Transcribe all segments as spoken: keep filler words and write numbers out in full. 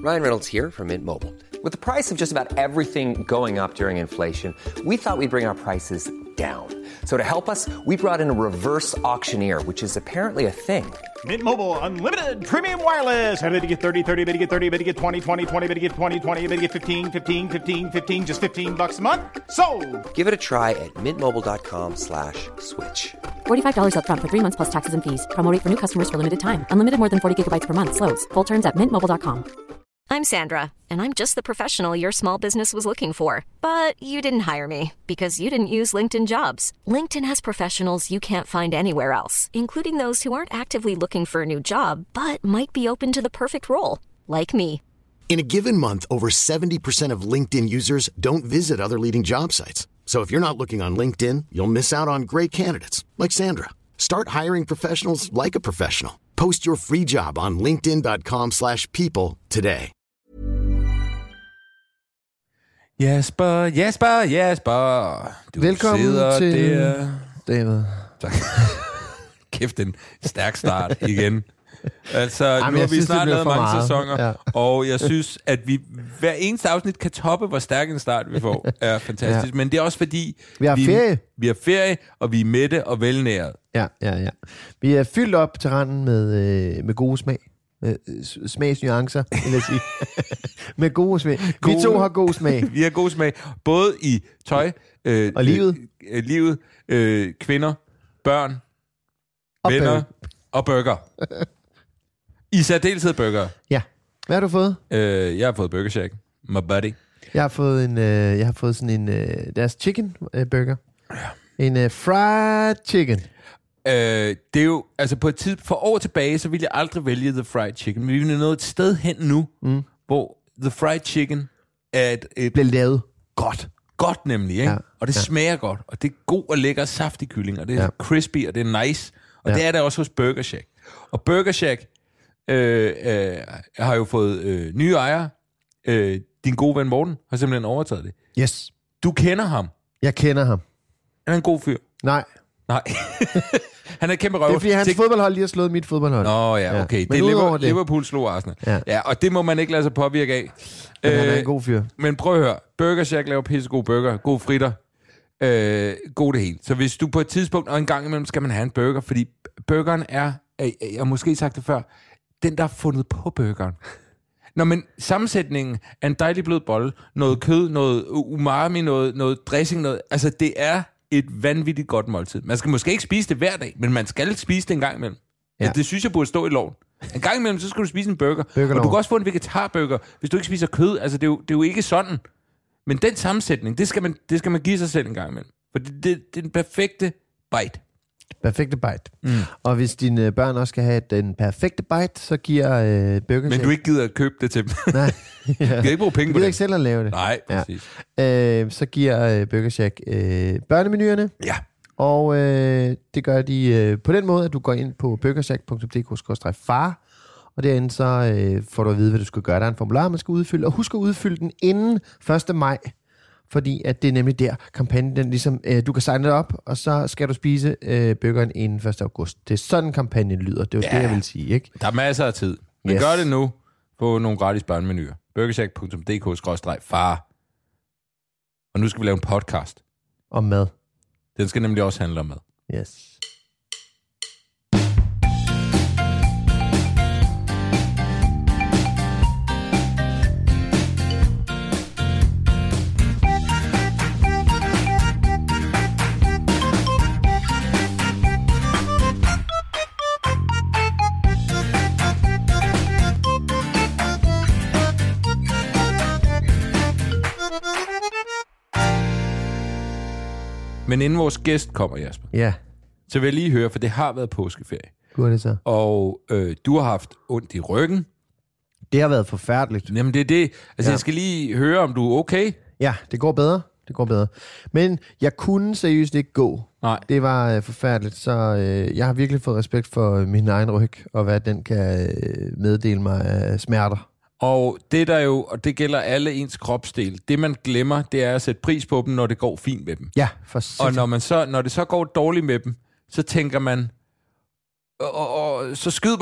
Ryan Reynolds here from Mint Mobile. With the price of just about everything going up during inflation, we thought we'd bring our prices down. So to help us, we brought in a reverse auctioneer, which is apparently a thing. Mint Mobile Unlimited Premium Wireless. How to get thirty, thirty, how to get thirty, how to get twenty, twenty, twenty, how to get twenty, twenty, how to get fifteen, fifteen, fifteen, fifteen, just fifteen bucks a month? Sold! Give it a try at mintmobile.com slash switch. forty-five dollars up front for three months plus taxes and fees. Promo rate for new customers for limited time. Unlimited more than forty gigabytes per month. Slows full terms at mint mobile dot com. I'm Sandra, and I'm just the professional your small business was looking for. But you didn't hire me because you didn't use LinkedIn Jobs. LinkedIn has professionals you can't find anywhere else, including those who aren't actively looking for a new job, but might be open to the perfect role, like me. In a given month, over seventy percent of LinkedIn users don't visit other leading job sites. So if you're not looking on LinkedIn, you'll miss out on great candidates like Sandra. Start hiring professionals like a professional. Post your free job on linkedin.com slash people today. Jasper, Jasper, Jasper. Du Velkommen sidder til der. David. Tak. Kæft, en stærk start igen. Altså, Jamen, nu har vi synes, snart lavet mange meget. sæsoner, Ja. og jeg synes, at vi hver eneste afsnit kan toppe, hvor stærk en start vi får. Er fantastisk. Ja. Men det er også fordi, Vi har ferie. Vi har ferie, og vi er mætte og velnæret. Ja, ja, ja. Vi er fyldt op til randen med, øh, med gode smag. Øh, smagsnuancer, vil jeg sige. med gode smag. Gode. Vi to har god smag. Vi har god smag, både i tøj, øh, Og livet. øh, livet øh, kvinder, børn, Og venner burger. og burger. I særdeleshed burger. Ja. Hvad har du fået? Øh, jeg har fået Burger Shack. My buddy. Jeg har fået en, øh, jeg har fået sådan en øh, deres chicken øh, burger. Ja. En øh, fried chicken. Øh, det er jo, altså på et tid, for år tilbage, så ville jeg aldrig vælge The Fried Chicken. Men vi er nået et sted hen nu, mm. hvor The Fried Chicken er et, et Bliver lavet godt. godt nemlig, ikke? Ja. Og det Ja. smager godt, og det er god og lækker saftig kylling, og det er Ja. crispy, og det er nice. Og Ja. det er der også hos Burger Shack. Og Burger Shack øh, øh, har jo fået øh, nye ejere. Øh, din gode ven Morten har simpelthen overtaget det. Yes. Du kender ham. Jeg kender ham. Han er en god fyr. Nej. Nej. Han er et kæmpe røv. Det er fordi hans Til- fodboldhold lige har slået mit fodboldhold. Nå ja, okay. Ja. Det er Men udover Liverpool, det- Liverpool slog Arsenal. Ja. Ja, og det må man ikke lade sig påvirke af. Men han er Øh, en god fyr. Men prøv at høre. Burger Shack laver pissegode burger. God fritter. Øh, god det hele. Så hvis du på et tidspunkt, og en gang imellem, skal man have en burger, fordi burgeren er, jeg har måske sagt det før, den, der er fundet på burgeren. Nå, men sammensætningen er en dejlig blød bolle, noget kød, noget umami, noget, noget dressing, noget, altså det er et vanvittigt godt måltid. Man skal måske ikke spise det hver dag, men man skal spise det en gang imellem. Ja. Altså, det synes jeg burde stå i loven. En gang imellem, så skal du spise en burger. Burgerlov. Og du kan også få en vegetarburger, hvis du ikke spiser kød. Altså, det er jo, det er jo ikke sådan. Men den sammensætning, det skal man, det skal man give sig selv en gang imellem. For det, det, det er den perfekte bite. Perfekte bite. Mm. Og hvis dine børn også skal have den perfekte bite, så giver øh, Burger Men Shack... du ikke gider at købe det til dem. Nej. Du kan ikke bruge penge Du på gider det. ikke selv at lave det. Nej, præcis. Ja. Øh, så giver øh, Burger Shack øh, børnemenuerne. Ja. Og øh, det gør de øh, på den måde, at du går ind på burgershack punktum d k skråstreg far, og derinde så øh, får du at vide, hvad du skal gøre. Der er en formular, man skal udfylde, og husk at udfylde den inden første maj, fordi at det er nemlig der, kampagnen, den ligesom, øh, du kan signe det op, og så skal du spise øh, burgeren inden første august. Det er sådan, kampagnen lyder. Det var Ja. det, jeg vil sige, ikke? Der er masser af tid. Men Yes. gør det nu på nogle gratis børnemenuer. burgershack punktum d k skråstreg far. Og nu skal vi lave en podcast. Og mad. Den skal nemlig også handle om mad. Yes. Men inden vores gæst kommer, Jasper, Ja, så vil jeg lige høre, for det har været påskeferie. hvor er det så? Og øh, du har haft ondt i ryggen. Det har været forfærdeligt. Jamen det er det. Altså Ja. jeg skal lige høre, om du er okay. Ja, det går bedre. Det går bedre. Men jeg kunne seriøst ikke gå. Nej. Det var øh, forfærdeligt, så øh, jeg har virkelig fået respekt for min egen ryg, og hvad den kan øh, meddele mig af smerter. Og det der jo, og det gælder alle ens kropsdel, det man glemmer, det er at sætte pris på dem, når det går fint med dem. Ja, for Og sindssygt. når, man så, når det så går dårligt med dem, så tænker man, og, og, og så skyd mig dog.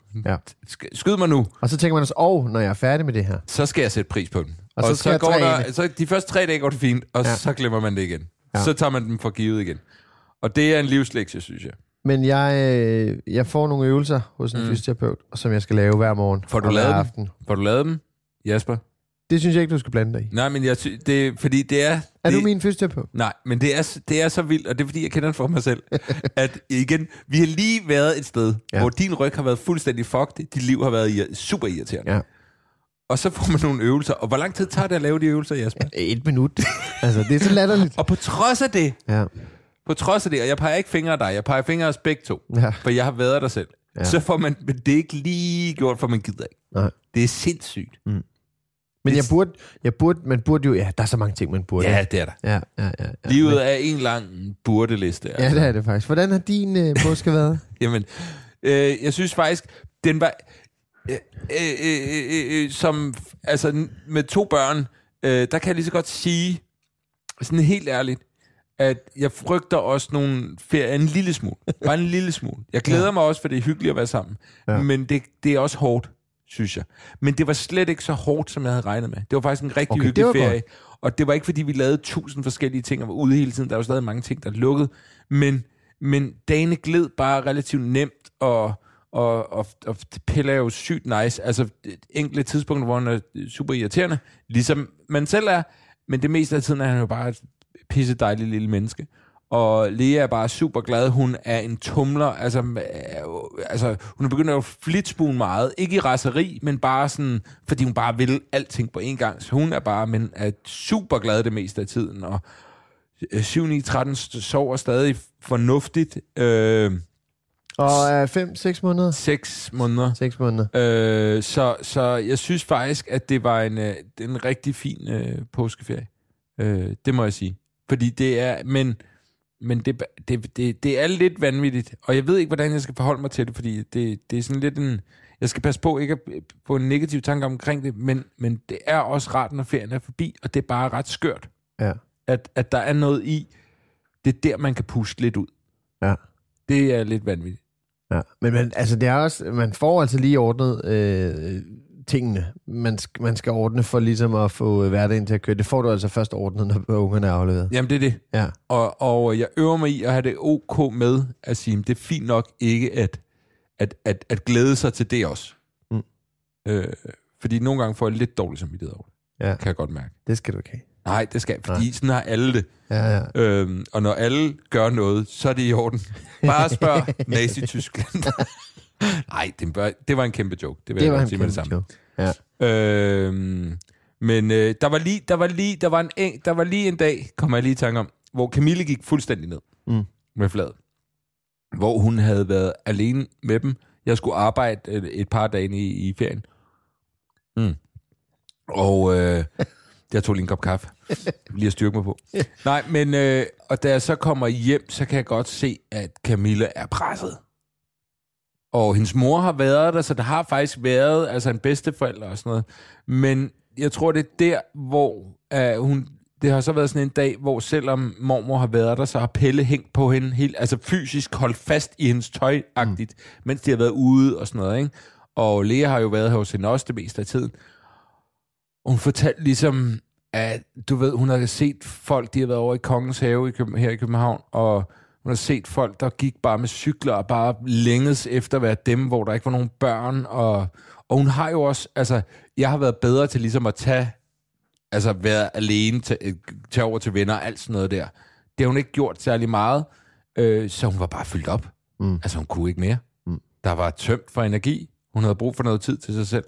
Ja. Skyd mig nu. Og så tænker man også, åh, oh, når jeg er færdig med det her. Så skal jeg sætte pris på den. Og, og så, så, skal så går der, der, så de første tre dage går det fint, og ja. så glemmer man det igen. Ja. Så tager man dem for givet igen. Og det er en livslektie, synes jeg. Men jeg, øh, jeg får nogle øvelser hos en mm. fysioterapeut, som jeg skal lave hver morgen. Får du lavet dem? Får du lavet dem, Jasper? Det synes jeg ikke, du skal blande dig i. Nej, men jeg sy- det fordi det er... Er det, du min fysioterapeut? Nej, men det er, det er så vildt, og det er fordi, jeg kender det for mig selv, at igen, vi har lige været et sted, ja. hvor din ryg har været fuldstændig fucked, dit liv har været ir- super irriterende. Ja. Og så får man nogle øvelser. Og hvor lang tid tager det at lave de øvelser, Jasper? Et minut. Altså, det er så latterligt. Og på trods af det, ja. på trods af det, og jeg peger ikke fingre af dig, jeg peger fingre af os begge to, ja. for jeg har været der selv, ja. så får man det ikke lige gjort, for man gider ikke. Nej. Det er sindssygt. Mm. Men jeg burde, jeg burde, man burde jo, ja, der er så mange ting, man burde. Ja, det er der. Ja, ja, ja, ja. Livet er en lang burde-liste. Altså. Ja, det er det faktisk. Hvordan har din øh, påske været? Jamen, øh, jeg synes faktisk, den var, øh, øh, øh, øh, som, altså med to børn, øh, der kan jeg lige så godt sige, sådan helt ærligt, at jeg frygter også nogle ferie en lille smule. Bare en lille smule. Jeg glæder ja. mig også, for det er hyggeligt at være sammen. Ja. Men det, det er også hårdt, synes jeg. Men det var slet ikke så hårdt, som jeg havde regnet med. Det var faktisk en rigtig okay, hyggelig ferie. Godt. Og det var ikke, fordi vi lavede tusind forskellige ting og var ude hele tiden. Der var stadig mange ting, der lukkede. Men, men dagene gled bare relativt nemt, og, og, og, og Pelle er jo sygt nice. Altså, enkelte tidspunkter, hvor han er super irriterende, ligesom man selv er. Men det meste af tiden er han jo bare et pisse dejligt lille menneske. Og Lea er bare super glad. Hun er en tumler. Altså, øh, altså hun er begyndt at flitsbune meget. Ikke i raseri, men bare sådan, fordi hun bare vil alting på en gang. Så hun er bare, men er super glad det meste af tiden. Og syv ni tretten sover stadig fornuftigt. Øh, og er fem seks måneder? seks måneder. seks måneder. Øh, så, så jeg synes faktisk, at det var en, en rigtig fin øh, påskeferie. Øh, det må jeg sige. Fordi det er, men, men det, det, det, det er lidt vanvittigt, og jeg ved ikke, hvordan jeg skal forholde mig til det, fordi det, det er sådan lidt en, jeg skal passe på ikke at få en negativ tanke omkring det, men, men det er også rart, når ferien er forbi, og det er bare ret skørt, ja. at, at der er noget i, det er der, man kan puste lidt ud. Ja. Det er lidt vanvittigt. Ja. Men, men altså, det er også, man får altså lige ordnet øh, tingene, man, sk- man skal ordne for ligesom at få øh, hverdagen til at køre. Det får du altså først ordnet, når ungerne er afleveret. Jamen, det er det. Ja. Og, og jeg øver mig i at have det ok med at sige, det er fint nok ikke at, at, at, at glæde sig til det også. Mm. Øh, fordi nogle gange får jeg lidt dårligt samvittighed over det. Ja. Kan jeg godt mærke. Det skal du ikke have. Nej, det skal jeg, fordi Nej. sådan har alle det. Ja, ja. Øhm, og når alle gør noget, så er det i orden. Bare spørg Nazi-Tyskland. Nej, det, det var en kæmpe joke. Det vil det jeg var godt sige med det samme. Ja. Øhm, men øh, der var lige, der var lige, der var en, der var lige en dag, kommer jeg lige i tanke om, hvor Camille gik fuldstændig ned mm. med fladet. Hvor hun havde været alene med dem. Jeg skulle arbejde et, et par dage i, i ferien. Mm. Og øh, jeg tog lige en kop kaffe. Lige at styrke mig på. Nej, men øh, og da jeg så kommer hjem, så kan jeg godt se, at Camille er presset. Og hendes mor har været der, så der har faktisk været altså en bedsteforælder og sådan noget. Men jeg tror, det er der, hvor uh, hun... Det har så været sådan en dag, hvor selvom mormor har været der, så har Pelle hængt på hende helt, altså fysisk holdt fast i hendes tøj-agtigt, mm. mens de har været ude og sådan noget, ikke? Og Lea har jo været her hos hende også det meste af tiden. Og hun fortalte ligesom, at du ved, hun har set folk, de har været over i Kongens Have i Køb- her i København, og hun har set folk, der gik bare med cykler og bare længes efter at være dem, hvor der ikke var nogen børn. Og, og hun har jo også, altså, jeg har været bedre til ligesom at tage, altså være alene, tage, tage over til venner og alt sådan noget der. Det har hun ikke gjort særlig meget, øh, så hun var bare fyldt op. Mm. Altså, hun kunne ikke mere. Mm. Der var tømt for energi. Hun havde brug for noget tid til sig selv.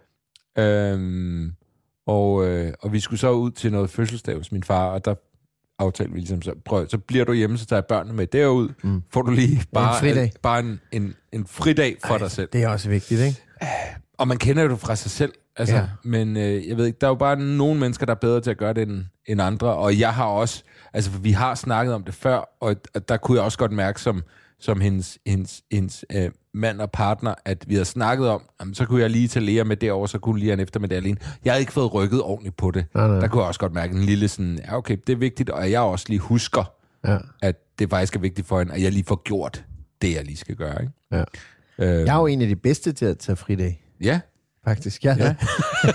Øhm, og, øh, og vi skulle så ud til noget fødselsdag hos min far, og der aftalte vi ligesom, så prøv, så bliver du hjemme, så tager jeg børnene med derud. Mm. Får du lige bare en, bare en, en, en fridag for Ej, dig selv. Det er også vigtigt, ikke? Og man kender jo det fra sig selv. Altså, ja. Men øh, jeg ved ikke, der er jo bare nogle mennesker, der er bedre til at gøre det end, end andre, og jeg har også, altså for vi har snakket om det før, og, og der kunne jeg også godt mærke som, som hendes, hendes, hendes øh, mand og partner, at vi havde snakket om, jamen, så kunne jeg lige tage Lea med derover, så kunne lige en eftermiddag alene. Jeg havde ikke fået rykket ordentligt på det. Nej, nej. Der kunne jeg også godt mærke en lille sådan, ja okay, det er vigtigt, og jeg også lige husker, ja. At det faktisk er vigtigt for hende, at jeg lige får gjort det, jeg lige skal gøre, ikke? Ja. Øh, Jeg er jo en af de bedste til at tage fridag, ja. faktisk. Jeg, Ja.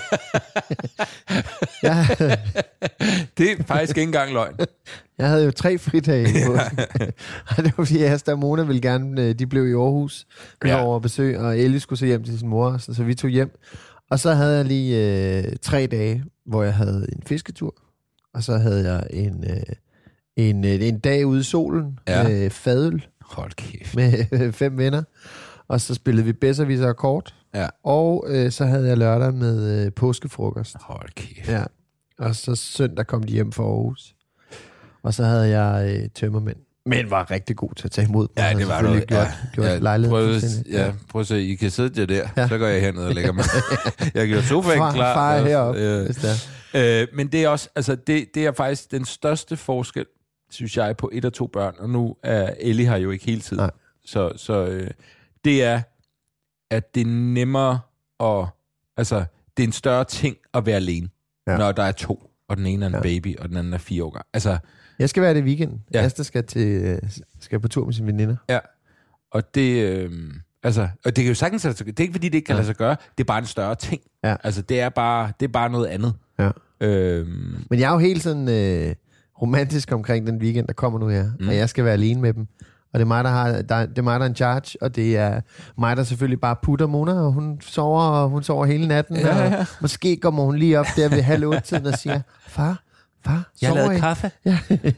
jeg, Det er faktisk ikke engang løgn. jeg havde jo tre fridage i påsken. Og det var fordi, Asta og Mona ville gerne, de blev i Aarhus, vi var Ja. over besøg, og Ellie skulle så hjem til sin mor, så, så vi tog hjem. Og så havde jeg lige øh, tre dage, hvor jeg havde en fisketur, og så havde jeg en, øh, en, øh, en dag ude i solen Ja. med fadøl Hold kæft. med øh, fem venner, og så spillede vi bedserviser og kort, Ja. og øh, så havde jeg lørdag med øh, påskefrokost. Hold kæft. Ja. Og så søndag kom de hjem fra Aarhus. Og så havde jeg øh, tømmermænd. Men var rigtig god til at tage imod. Ja, det var noget. Gjort, Ja. gjort Ja, lejligheden prøv, fuldstændig. ja, prøv at se, I kan sidde der der. Ja. Så går jeg herned og lægger mig. Jeg gjorde sofaen Far, klar. far er heroppe, Øh, hvis det er. øh, men det er også, altså det, det er faktisk den største forskel, synes jeg, på et og to børn. Og nu er Ellie her jo ikke hele tiden. Nej. Så, så øh, det er, at det er nemmere at, altså det er en større ting at være alene, Ja. ja. når der er to, og den ene er en Ja. baby, og den anden er fire år gammel. Altså, Jeg skal være det i weekenden. Ja. Ja. Asta skal, til, øh, skal på tur med sine veninder. ja. Og det, øh, altså, og det kan jo sagtens, altså, det er ikke fordi, det ikke kan Ja. lade sig gøre, det er bare en større ting. Ja. Altså, det er bare, det er bare noget andet. Ja. Øhm, Men jeg er jo helt sådan øh, romantisk omkring den weekend, der kommer nu her. Mm. Mm. Og jeg skal være alene med dem. Og det er mig, der har, der, det er mig, der er en charge, og det er mig, der selvfølgelig bare putter Mona, og hun sover, og hun sover hele natten. Ja, ja. Og måske kommer hun lige op der ved halv otte tiden og siger, far, far, sover I? kaffe. Ja.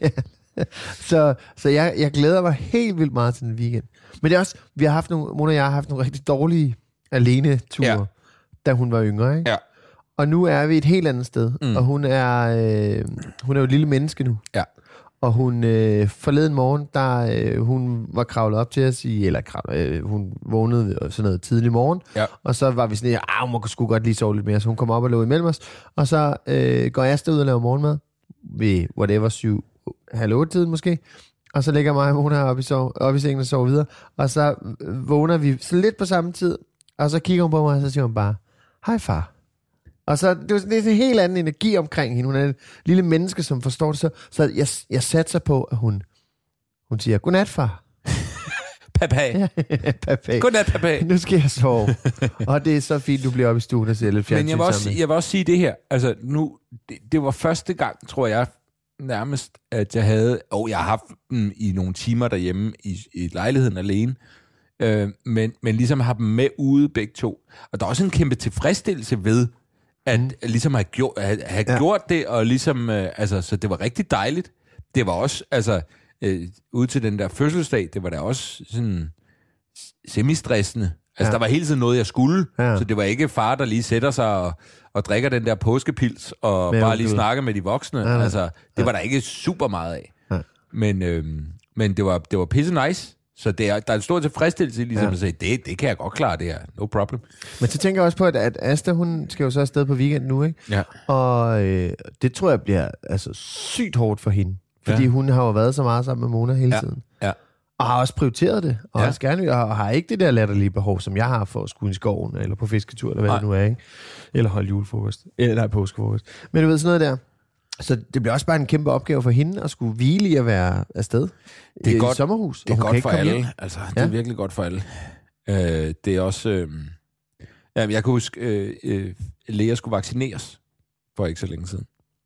så så jeg, jeg glæder mig helt vildt meget til den weekend. Men det er også, vi har haft nogle, Mona og jeg har haft nogle rigtig dårlige alene-ture, Ja. da hun var yngre, ikke? Ja. Og nu er vi et helt andet sted, Mm. mm. og hun er, øh, hun er jo et lille menneske nu. Ja. Og hun øh, forleden morgen, der øh, hun var kravlet op til os i, eller kravlet, øh, hun vågnede sådan noget tidlig morgen, Ja. og så var vi sådan, ah, hun må sgu godt lige sove lidt mere, så hun kom op og lå imellem os, og så øh, går jeg ud og laver morgenmad, ved whatever, syv, halv otte tiden måske, og så ligger mig og Mona op i, sov, op i sengen og sover videre, og så øh, vågner vi så lidt på samme tid, og så kigger hun på mig, og så siger hun bare, hej far. Og så det er sådan det er en helt anden energi omkring hende. Hun er et lille menneske, som forstår det så. Så jeg, jeg satser på, at hun, hun siger, godnat, far. Papa. Papa. Godnat, papa. Nu skal jeg sove. Og det er så fint, du bliver oppe i stuen og ser lidt fjernsyn Men jeg vil, også, sammen. jeg vil også sige det her. Altså nu, det, det var første gang, tror jeg, nærmest, at jeg havde... Og jeg har haft dem i nogle timer derhjemme i, i lejligheden alene. Øh, men, men ligesom har dem med ude begge to. Og der er også en kæmpe tilfredsstillelse ved, at mm. ligesom have, gjort, have, have Ja. ja. gjort det, og ligesom... Øh, altså, så det var rigtig dejligt. Det var også... altså øh, ude til den der fødselsdag, det var da også sådan semi-stressende. Altså, Ja. der var hele tiden noget, jeg skulle, Ja. så det var ikke far, der lige sætter sig og, og drikker den der påskepils, og Men bare onkel. lige snakker med de voksne. Ja, ja. Altså, det var der ikke super meget af. Ja. Men, øhm, men det var, det var pisse nice, så det er, der er en stor tilfredsstillelse, ligesom Ja. at sige, det, det kan jeg godt klare, det her. No problem. Men så tænker jeg også på, at, at Asta, hun skal jo så afsted på weekend nu, ikke? Ja. Og øh, det tror jeg bliver altså sygt hårdt for hende. Fordi Ja. hun har jo været så meget sammen med Mona hele Ja. tiden. Ja. Og har også prioriteret det. Og Ja. ja. også gerne, og har ikke det der latterlige behov, som jeg har for at skulle i skoven, eller på fisketur, eller hvad Nej. det nu er, ikke? Eller holde julefrokost. Eller nej, påskefrokost. Men du ved, sådan noget der. Så det bliver også bare en kæmpe opgave for hende at skulle hvile i at være afsted. Det er i godt- et sommerhus. Det og er hun kan godt ikke for komme alle. hjem. Altså, det er Ja. virkelig godt for alle. Øh, det er også... Øh, ja, jeg kan huske, øh, øh, Lea skulle vaccineres for ikke så længe siden.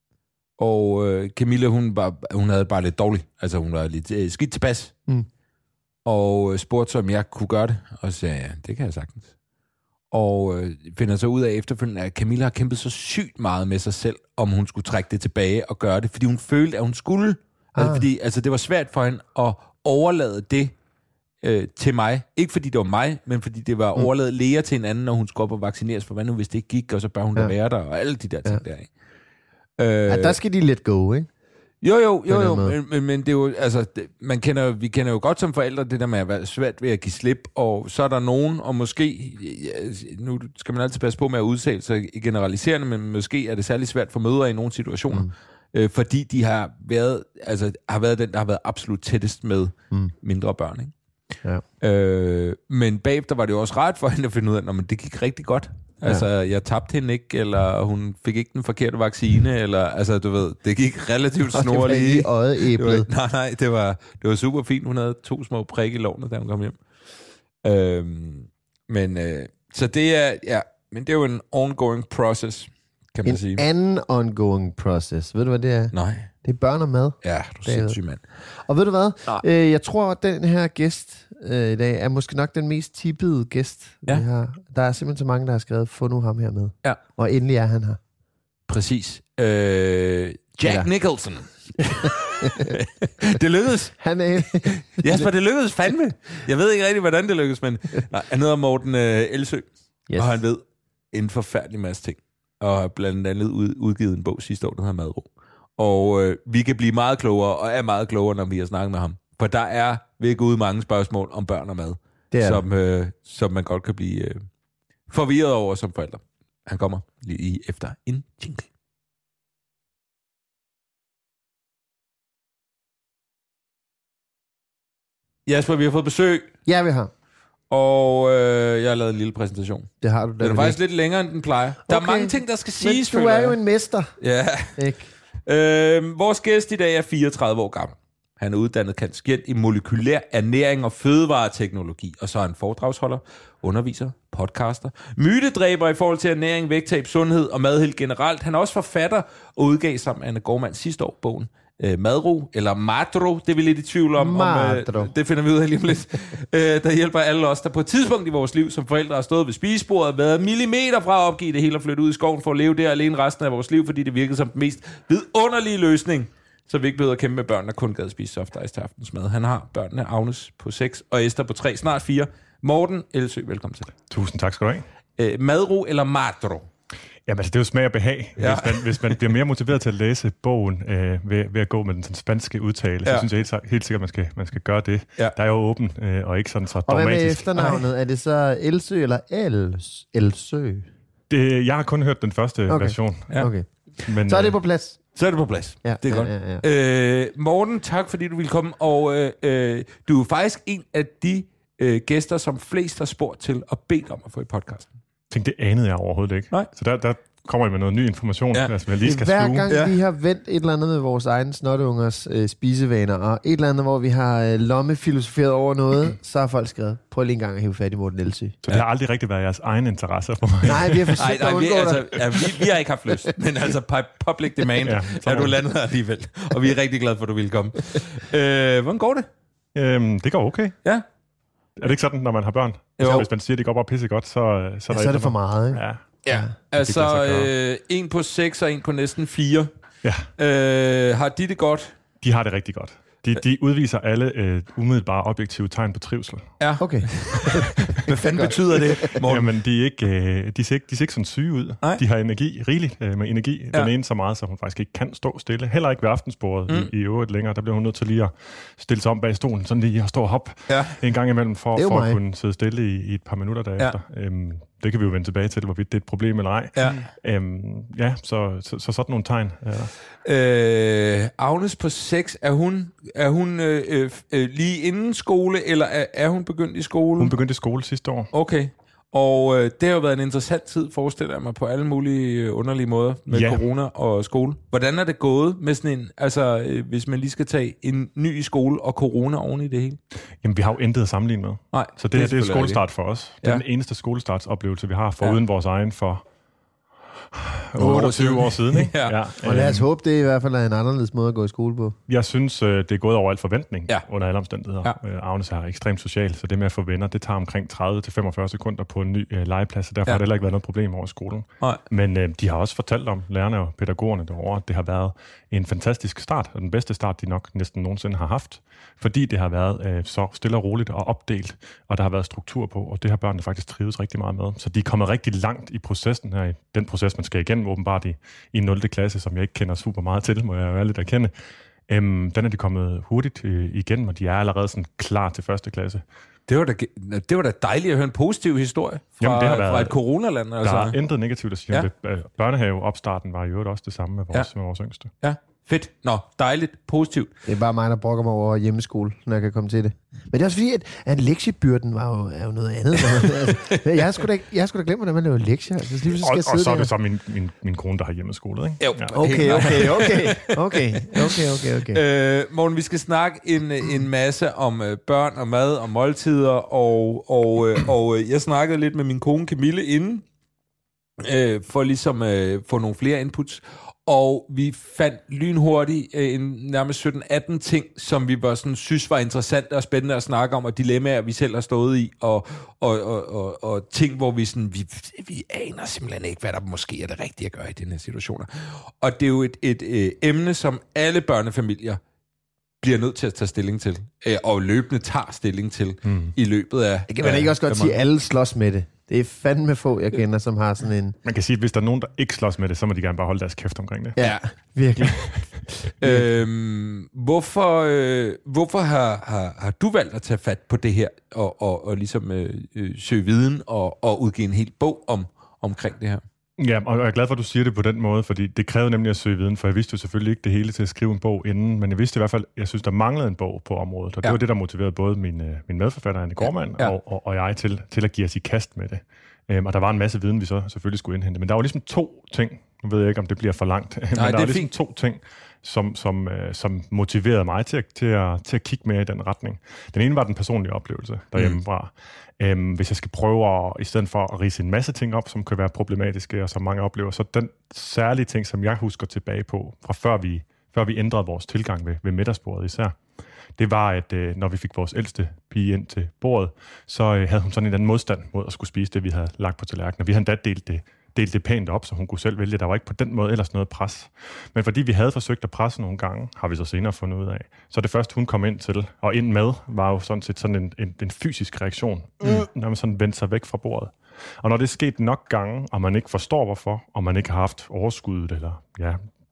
Og øh, Camilla, hun, var, hun havde bare lidt dårligt. Altså, hun var lidt øh, skidt tilpas. Mm. Og øh, spurgte så, om jeg kunne gøre det. Og så sagde jeg, ja, det kan jeg sagtens. Og øh, finder så ud af efterfølgende, at Camilla har kæmpet så sygt meget med sig selv, om hun skulle trække det tilbage og gøre det, fordi hun følte, at hun skulle. Altså, Ah. fordi altså, det var svært for hende at overlade det øh, til mig. Ikke fordi det var mig, men fordi det var Mm. overladet Lea til en anden, når hun skulle op og vaccineres, for hvad nu, hvis det ikke gik, og så bør hun ja. Ja. da være der, og alle de der ting Ja. der, ikke? Øh, Ja, der skal de let go, ikke? jo, jo, en jo, jo, anden måde. men, men, men det er jo, altså, det, man kender, vi kender jo godt som forældre det der med at være svært ved at give slip, og så er der nogen, og måske, ja, nu skal man altid passe på med at udtale sig generaliserende, men måske er det særlig svært for mødre i nogle situationer, mm. øh, fordi de har været, altså, har været den, der har været absolut tættest med mm. mindre børn, ikke? Ja. Øh, men bagefter var det jo også rart for hende at finde ud af, at det gik rigtig godt. Altså, jeg tabte hende ikke, eller hun fik ikke den forkerte vaccine, eller, altså, du ved, det gik relativt Og det var snorligt. lige Det øjeæblet. var, nej, nej, det var, det var super fint. Hun havde to små prikke i lårene, da hun kom hjem. Øhm, men øh, så det er, ja, men det er jo en ongoing process, kan man en sige. En anden ongoing process. Ved du, hvad det er? Nej. Det er børn og mad. Ja, du er sindssyg, mand. Og ved du hvad? Øh, jeg tror, at den her gæst øh, i dag er måske nok den mest tippede gæst, ja. vi har. Der er simpelthen så mange, der har skrevet, få nu ham her med. Ja. Og endelig er han her. Præcis. Øh, Jack ja. Nicholson. Det lykkedes. Han er... Jasper, det lykkedes fandme. Jeg ved ikke rigtig, hvordan det lykkedes, men nej, han hedder Morten øh, Elsø, yes. Og han ved en forfærdelig masse ting. Og har blandt andet ud, udgivet en bog sidste år, der hedder Madro. Og øh, vi kan blive meget klogere, og er meget klogere, når vi har snakket med ham. For der er virkelig ude mange spørgsmål om børn og mad, som, øh, som man godt kan blive øh, forvirret over som forældre. Han kommer lige efter en jingle. Jasper, vi har fået besøg. Ja, vi har. Og øh, jeg har lavet en lille præsentation. Det har du da. Den er faktisk lidt længere, end den plejer. Der okay. er mange ting, der skal siges. Men du er jo en mester. Ja. Ikke? Øh, vores gæst i dag er fireogtredive år gammel. Han er uddannet kandidat i molekylær ernæring og fødevareteknologi, og så er han foredragsholder, underviser, podcaster, mytedræber i forhold til ernæring, vægttab, sundhed og mad helt generelt. Han er også forfatter og udgav sammen med Anne Gårdmand sidste år bogen øh, Madro, eller Madro, det er vi lidt i tvivl om. om øh, det finder vi ud af lige om lidt. øh, der hjælper alle os, der på et tidspunkt i vores liv som forældre har stået ved spisebordet og været millimeter fra at opgive det hele og flytte ud i skoven for at leve der alene resten af vores liv, fordi det virkede som den mest vidunderlige løsning, så vi ikke behøver at kæmpe med børn, der kun gad spise soft ice til aftensmad. Han har børnene Agnes på seks og Esther på tre, snart fire. Morten Elsø, velkommen til. Tusind tak skal du have. Øh, Madro eller Madro? Jamen altså, det er jo smag og behag. Ja. Hvis, man, hvis man bliver mere motiveret til at læse bogen øh, ved, ved at gå med den sådan, spanske udtale, ja. Så synes jeg helt, helt sikkert, at man skal, man skal gøre det. Ja. Der er jo åben øh, og ikke sådan så dogmatisk. Og hvad med efternavnet? Ej. Er det så Elsø eller Els, Elsø? Det, jeg har kun hørt den første okay. version. Ja. Okay. Men, så er det på plads. Så er det på plads. Ja, det er ja, godt. Ja, ja. Øh, Morten, tak fordi du ville komme. Og øh, øh, du er faktisk en af de øh, gæster, som flest har spurgt til og bedt om at få i podcasten. Jeg tænkte, det anede jeg overhovedet ikke. Nej. Så der, der kommer jeg med noget ny information, ja. Altså, jeg lige skal hver sluge. gang ja. vi har vendt et eller andet med vores egne snotteungers øh, spisevaner, og et eller andet, hvor vi har øh, lommefilosoferet over noget, så har folk skrevet, prøv lige en gang at hive fat i Morten Elsø. Så det ja. har aldrig rigtig været jeres egen interesse for mig. Nej, vi har forsøgt nej, nej, at vi, undgå altså, ja, vi, vi har ikke haft lyst, men altså public demand ja, er du landet her alligevel, og vi er rigtig glade for, at du ville komme. Øh, hvordan går det? Øhm, det går okay. Ja. Er det ikke sådan, når man har børn? Altså, hvis man siger, at det går bare pisse godt, så, så, ja, der så er det for meget, ikke? Ja. Ja, altså øh, en på seks og en på næsten fire. Ja. Øh, har de det godt? De har det rigtig godt. De, de udviser alle øh, umiddelbare objektive tegn på trivsel. Ja. Okay. Hvad fanden betyder det, Morten? Jamen, de er ikke, øh, de ser ikke, de ser ikke sådan syge ud. Nej. De har energi, rigeligt øh, med energi. Ja. Den ene så meget, så hun faktisk ikke kan stå stille. Heller ikke ved aftensbordet mm. i, i øvrigt længere. Der bliver hun nødt til lige at stille sig om bag stolen, sådan lige at stå og hoppe ja. en gang imellem, for, for at kunne sidde stille i, i et par minutter derefter. Ja. Øhm, det kan vi jo vende tilbage til, hvorvidt det er et problem eller ej. Ja, øhm, ja så, så, så sådan nogle tegn. Ja. Øh, Agnes på seks, er hun, er hun øh, øh, lige inden skole, eller er, er hun begyndt i skole? Hun begyndte i skole sidste år. Okay. Og øh, det har jo været en interessant tid, forestiller jeg mig, på alle mulige underlige måder med ja. corona og skole. Hvordan er det gået med sådan en, altså øh, hvis man lige skal tage en ny i skole og corona oven i det hele? Jamen, vi har jo intet at sammenligne med. Nej, så det, det, er, det er skolestart for os. Det er ja. den eneste skolestartsoplevelse, vi har, foruden ja. vores egen for otteogtyve år siden. Ikke? ja. Ja. Og lad os håbe, det i hvert fald er en anderledes måde at gå i skole på. Jeg synes, det er gået over al forventning ja. under alle omstændigheder. Ja. Agnes er ekstremt social, så det med at få venner, det tager omkring tredive til femogfyrre sekunder på en ny øh, legeplads, og derfor ja. har det heller ikke været noget problem over skolen. Nej. Men øh, de har også fortalt om, lærerne og pædagogerne derovre, at det har været en fantastisk start, og den bedste start, de nok næsten nogensinde har haft, fordi det har været øh, så stille og roligt og opdelt, og der har været struktur på, og det har børnene faktisk trives rigtig meget med. Så de er kommet rigtig langt i processen her, i den proces, man skal igennem åbenbart i, i nul klasse, som jeg ikke kender super meget til, må jeg jo ærligt erkende. Øhm, den er de kommet hurtigt øh, igennem, og de er allerede sådan klar til første klasse. Det var da, det var da dejligt at høre en positiv historie fra, Jamen, det har været, fra et coronaland. Altså. Der er intet negativt at sige ja. om det. Børnehaveopstarten var jo også det samme med vores, ja. med vores yngste. Ja, Fedt. Nå, dejligt. Positivt. Det er bare mig, der brokker mig over hjemmeskole, når jeg kan komme til det. Men det er også fordi, at, at lektiebyrden var jo, er jo noget andet. altså, jeg har sgu da, jeg har sgu da glemt, hvordan man laver lektier. Altså, lige, og, og så er det så min, min, min kone, der har hjemmeskole, ikke? Jo. Ja. Okay, okay, okay. Okay, okay, okay, okay. Øh, Morten, vi skal snakke en, en masse om øh, børn og mad og måltider, og, og, øh, og øh, jeg snakkede lidt med min kone Camille inden, øh, for ligesom at øh, få nogle flere inputs. Og vi fandt lynhurtigt øh, en nærmest sytten atten ting, som vi var sådan, synes var interessante og spændende at snakke om, og dilemmaer, vi selv har stået i, og, og, og, og, og ting, hvor vi, sådan, vi, vi aner simpelthen ikke, hvad der måske er det rigtige at gøre i den her situationer. Og det er jo et, et, et emne, som alle børnefamilier bliver nødt til at tage stilling til, øh, og løbende tager stilling til mm. i løbet af... Det kan man ikke også godt sige, at alle slås med det. Det er fandme få, jeg kender, som har sådan en... Man kan sige, at hvis der er nogen, der ikke slås med det, så må de gerne bare holde deres kæft omkring det. Ja, virkelig. øhm, hvorfor øh, hvorfor har, har, har du valgt at tage fat på det her, og, og, og ligesom øh, søge viden, og, og udgive en hel bog om, omkring det her? Ja, og jeg er glad for, at du siger det på den måde, fordi det krævede nemlig at søge viden, for jeg vidste jo selvfølgelig ikke det hele til at skrive en bog inden, men jeg vidste i hvert fald, jeg synes, der manglede en bog på området, og det ja. var det, der motiverede både min, min medforfatter, Anne Gormand, ja. Ja. Og, og, og jeg til, til at give os i kast med det. Um, og der var en masse viden, vi så selvfølgelig skulle indhente, men der var ligesom to ting, nu ved jeg ikke, om det bliver for langt, Nej, men der var ligesom fint. to ting, som, som, uh, som motiverede mig til at, til, at, til at kigge mere i den retning. Den ene var den personlige oplevelse derhjemmefra. Mm. Um, hvis jeg skal prøve at, i stedet for at rise en masse ting op, som kan være problematiske, og som mange oplever, så den særlige ting, som jeg husker tilbage på, fra før vi, før vi ændrede vores tilgang ved, ved middagsbordet især, det var, at øh, når vi fik vores ældste pige ind til bordet, så øh, havde hun sådan en anden modstand mod at skulle spise det, vi havde lagt på tallerkenen. Vi havde endda delt det, delt det pænt op, så hun kunne selv vælge. Der var ikke på den måde ellers noget pres. Men fordi vi havde forsøgt at presse nogle gange, har vi så senere fundet ud af. Så det første, hun kom ind til, og ind med, var jo sådan set sådan en, en, en fysisk reaktion, mm. når man sådan vendte sig væk fra bordet. Og når det er sket nok gange, og man ikke forstår hvorfor, og man ikke har haft overskuddet, eller ja,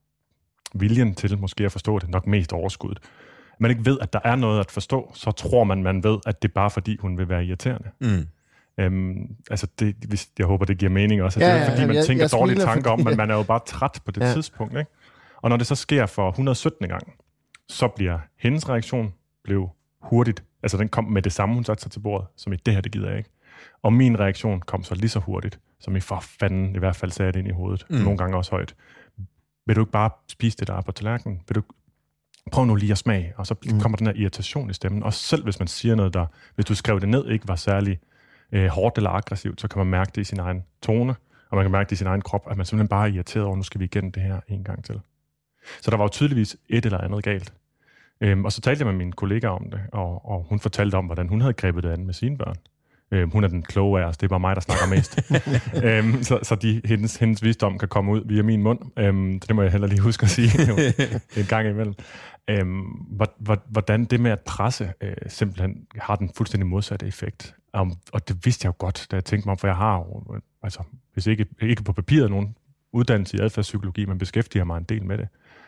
viljen til måske at forstå det, nok mest overskuddet, man ikke ved, at der er noget at forstå, så tror man, man ved, at det er bare fordi, hun vil være irriterende. Mm. Øhm, altså, det, hvis, jeg håber, det giver mening også. Ja, det er ikke, fordi man jeg, tænker jeg dårlige tanker om, men man er jo bare træt på det ja. tidspunkt. Ikke? Og når det så sker for et hundrede og sytten gang, så bliver hendes reaktion blev hurtigt. Altså, den kom med det samme, hun satte sig til bordet, som i det her, det gider jeg ikke. Og min reaktion kom så lige så hurtigt, som i for fanden, i hvert fald sagde det ind i hovedet. Mm. Nogle gange også højt. Vil du ikke bare spise det, der er på tallerkenen? Vil du prøv nu lige at smage, og så mm. kommer den her irritation i stemmen. Og selv hvis man siger noget, der, hvis du skrev det ned, ikke var særlig øh, hårdt eller aggressivt, så kan man mærke det i sin egen tone, og man kan mærke det i sin egen krop, at man simpelthen bare er irriteret over, nu skal vi igennem det her en gang til. Så der var jo tydeligvis et eller andet galt. Øhm, og så talte jeg med min kollega om det, og, og hun fortalte om, hvordan hun havde grebet det an med sine børn. Øhm, hun er den kloge af os, det er bare mig, der snakker mest. øhm, så så de, hendes, hendes visdom kan komme ud via min mund. Øhm, det må jeg heller lige huske at sige jo, en gang imellem. Øhm, hvordan det med at presse øh, simpelthen har den fuldstændig modsatte effekt. Um, og det vidste jeg jo godt, da jeg tænkte mig om, for jeg har jo, altså, hvis ikke, ikke på papiret nogen uddannelse i adfærdspsykologi, men beskæftiger mig en del med det.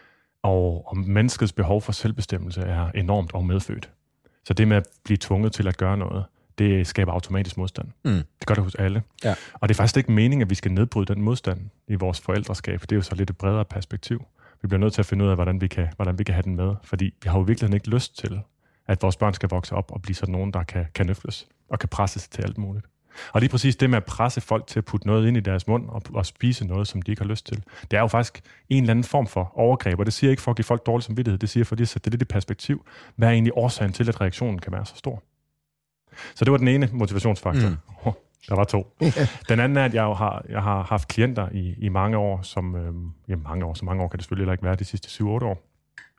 Og, og menneskets behov for selvbestemmelse er enormt og medfødt. Så det med at blive tvunget til at gøre noget, det skaber automatisk modstand. Mm. Det gør det hos alle. Ja. Og det er faktisk ikke meningen, at vi skal nedbryde den modstand i vores forældreskab. Det er jo så lidt et bredere perspektiv. Vi bliver nødt til at finde ud af, hvordan vi kan, hvordan vi kan have den med. Fordi vi har jo virkelig ikke lyst til, at vores børn skal vokse op og blive sådan nogen, der kan, kan nøfles og kan presses til alt muligt. Og lige præcis det med at presse folk til at putte noget ind i deres mund og, og spise noget, som de ikke har lyst til, det er jo faktisk en eller anden form for overgreb. Og det siger ikke for at give folk dårlig samvittighed. Det siger for at sætte det lidt i perspektiv. Hvad er egentlig årsagen til, at reaktionen kan være så stor? Så det var den ene motivationsfaktor. Mm. Oh, der var to. Den anden er, at jeg jo har, jeg har haft klienter i, i mange år, som, øh, ja, mange år, så mange år kan det selvfølgelig heller ikke være, de sidste syv otte år,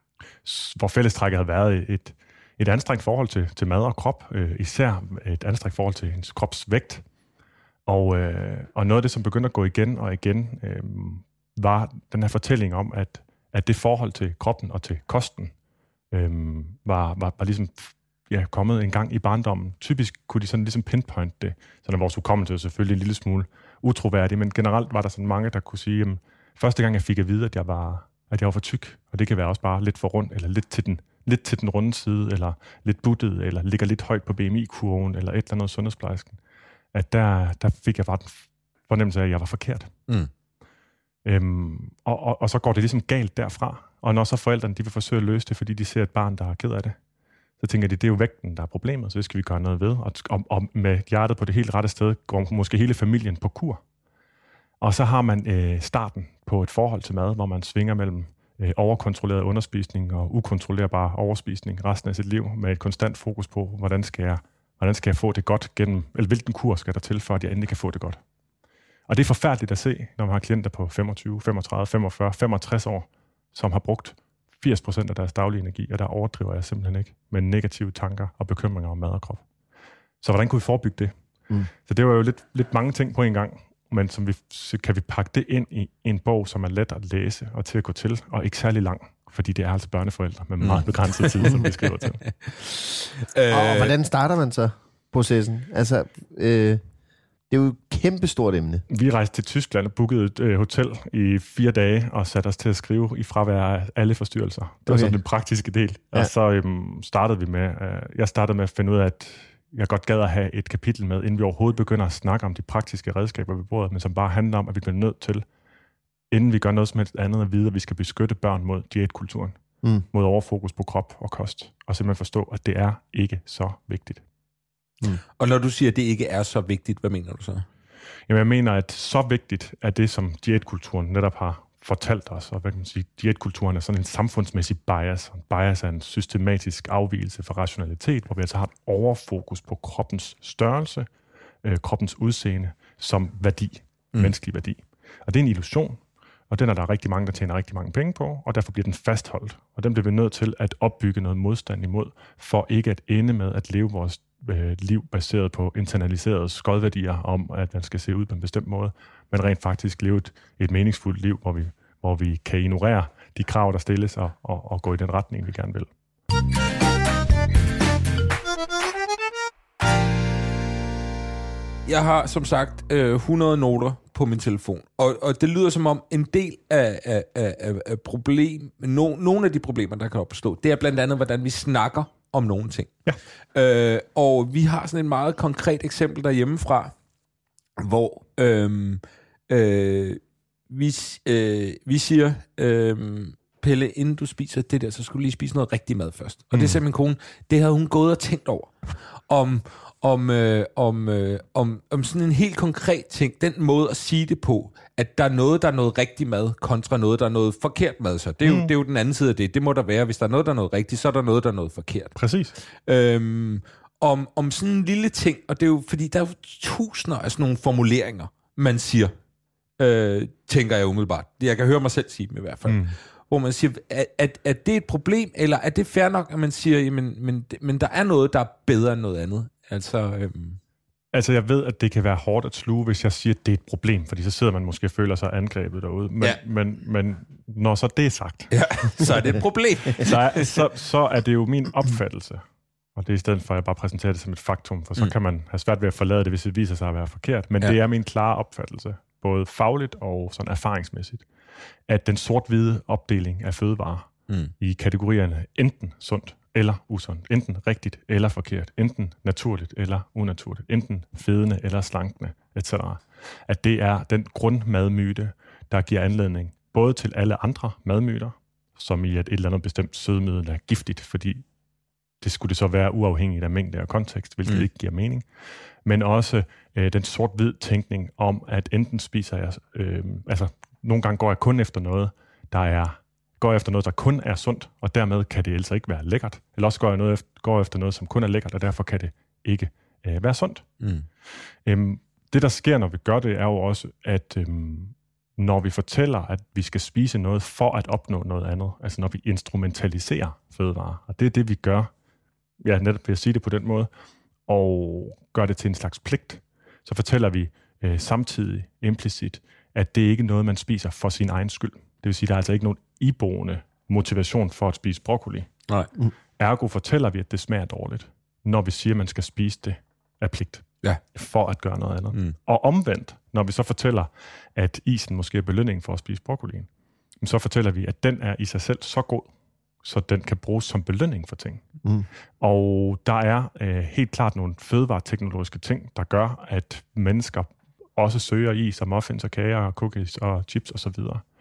hvor fællestrækket havde været et, et anstrengt forhold til, til mad og krop, øh, især et anstrengt forhold til ens kropsvægt. Og, øh, og noget af det, som begyndte at gå igen og igen, øh, var den her fortælling om, at, at det forhold til kroppen og til kosten øh, var, var, var ligesom ja, kommet en gang i barndommen. Typisk kunne de sådan ligesom pinpoint det, så når vores hukommelse er selvfølgelig en lille smule utroværdig, men generelt var der sådan mange, der kunne sige, at første gang jeg fik at vide, at jeg var, at jeg var for tyk, og det kan være også bare lidt for rund, eller lidt til den, lidt til den runde side, eller lidt buttet, eller ligger lidt højt på B M I-kurven, eller et eller andet sundhedsplejersken, at der, der fik jeg bare den fornemmelse af, at jeg var forkert. Mm. Øhm, og, og, og så går det ligesom galt derfra. Og når så forældrene de vil forsøge at løse det, fordi de ser et barn, der er ked af det, så tænker de, det er jo vægten, der er problemet, så det skal vi gøre noget ved. Og, og, og med hjertet på det helt rette sted, går måske hele familien på kur. Og så har man øh, starten på et forhold til mad, hvor man svinger mellem øh, overkontrolleret underspisning og ukontrollerbar overspisning resten af sit liv, med et konstant fokus på, hvordan skal jeg, hvordan skal jeg få det godt gennem, eller hvilken kur skal der til, for at jeg endelig kan få det godt. Og det er forfærdeligt at se, når man har klienter på femogtyve, femogtredive, femogfyrre, femogtres år, som har brugt firs procent af deres daglige energi, og der overdriver jeg simpelthen ikke, med negative tanker og bekymringer om mad og krop. Så hvordan kunne vi forebygge det? Mm. Så det var jo lidt, lidt mange ting på en gang, men som vi, så kan vi pakke det ind i en bog, som er let at læse og til at gå til, og ikke særlig lang, fordi det er altså børneforældre med meget begrænset tid, som vi skriver til. øh, og hvordan starter man så processen? Altså, øh, det er jo et kæmpestort emne. Vi rejste til Tyskland og bookede et øh, hotel i fire dage, og satte os til at skrive i fravær af alle forstyrrelser. Det var okay. Sådan den praktiske del. Ja. Og så øhm, startede vi med, øh, jeg startede med at finde ud af, at jeg godt gad at have et kapitel med, inden vi overhovedet begynder at snakke om de praktiske redskaber ved bordet, men som bare handler om, at vi bliver nødt til, inden vi gør noget som helst andet, at vide, at vi skal beskytte børn mod diætkulturen, mm. mod overfokus på krop og kost, og simpelthen forstå, at det er ikke så vigtigt. Mm. Og når du siger, at det ikke er så vigtigt, hvad mener du så? Jamen, jeg mener, at så vigtigt er det, som diætkulturen netop har fortalt os, og hvad kan man sige, diætkulturen er sådan en samfundsmæssig bias. En bias er en systematisk afvigelse fra rationalitet, hvor vi altså har et overfokus på kroppens størrelse, øh, kroppens udseende som værdi, mm. menneskelig værdi. Og det er en illusion, og den er der rigtig mange, der tjener rigtig mange penge på, og derfor bliver den fastholdt. Og den bliver vi nødt til at opbygge noget modstand imod, for ikke at ende med at leve vores øh, liv baseret på internaliserede skodværdier om, at man skal se ud på en bestemt måde, men rent faktisk leve et, et meningsfuldt liv, hvor vi, hvor vi kan ignorere de krav, der stilles, og, og, og gå i den retning, vi gerne vil. Jeg har som sagt øh, hundrede noter på min telefon, og, og det lyder som om en del af, af, af, af problem, no, nogle af de problemer, der kan opstå, det er blandt andet, hvordan vi snakker om nogle ting. Ja. Øh, og vi har sådan et meget konkret eksempel derhjemmefra, hvor øh, øh, vi, øh, vi siger, øh, Pelle, inden du spiser det der, så skulle du lige spise noget rigtig mad først. Og mm. det sagde min kone, det havde hun gået og tænkt over. Om, om, øh, om, øh, om, om sådan en helt konkret ting, den måde at sige det på, at der er noget, der er noget rigtig mad, kontra noget, der er noget forkert mad. Så det er, mm. jo, det er jo den anden side af det. Det må der være. Hvis der er noget, der er noget rigtigt, så er der noget, der er noget forkert. Præcis. Øhm, om, om sådan en lille ting, og det er jo, fordi der er jo tusinder af sådan nogle formuleringer, man siger, øh, tænker jeg umiddelbart. Jeg kan høre mig selv sige dem i hvert fald. Mm. Hvor man siger, at, at, at det er et problem, eller er det fair nok, at man siger, jamen, men, men der er noget, der er bedre end noget andet? Altså, øhm. altså, jeg ved, at det kan være hårdt at sluge, hvis jeg siger, at det er et problem, fordi så sidder man måske og føler sig angrebet derude. Men, ja. men, men når så det er sagt, ja, så er det et problem. så, er, så, så er det jo min opfattelse, og det er i stedet for, at jeg bare præsenterer det som et faktum, for så mm. kan man have svært ved at forlade det, hvis det viser sig at være forkert. Men ja. det er min klare opfattelse, både fagligt og sådan erfaringsmæssigt, at den sort-hvide opdeling af fødevarer mm. i kategorierne enten sundt eller usundt, enten rigtigt eller forkert, enten naturligt eller unaturligt, enten fedende eller slankende, et cetera, at det er den grundmadmyte, der giver anledning både til alle andre madmyter, som i at et eller andet bestemt sødemiddel er giftigt, fordi det skulle det så være uafhængigt af mængde og kontekst, hvilket mm. ikke giver mening, men også øh, den sort-hvid tænkning om, at enten spiser jeg, øh, altså nogle gange går jeg kun efter noget, der er, går jeg efter noget, der kun er sundt, og dermed kan det altså ikke være lækkert. Eller også går jeg noget efter, går efter noget, som kun er lækkert, og derfor kan det ikke øh, være sundt. Mm. Øhm, det, der sker, når vi gør det, er jo også, at øhm, når vi fortæller, at vi skal spise noget for at opnå noget andet, altså når vi instrumentaliserer fødevarer, og det er det, vi gør, ja, netop ved at sige det på den måde, og gør det til en slags pligt, så fortæller vi øh, samtidig implicit, at det ikke er noget, man spiser for sin egen skyld. Det vil sige, at der er altså ikke nogen iboende motivation for at spise broccoli. Nej. Mm. Ergo fortæller vi, at det smager dårligt, når vi siger, at man skal spise det af pligt, ja. for at gøre noget andet. Mm. Og omvendt, når vi så fortæller, at isen måske er belønning for at spise broccolien, så fortæller vi, at den er i sig selv så god, så den kan bruges som belønning for ting. Mm. Og der er øh, helt klart nogle fødevareteknologiske ting, der gør, at mennesker også søger is og muffins og kager og cookies og chips osv.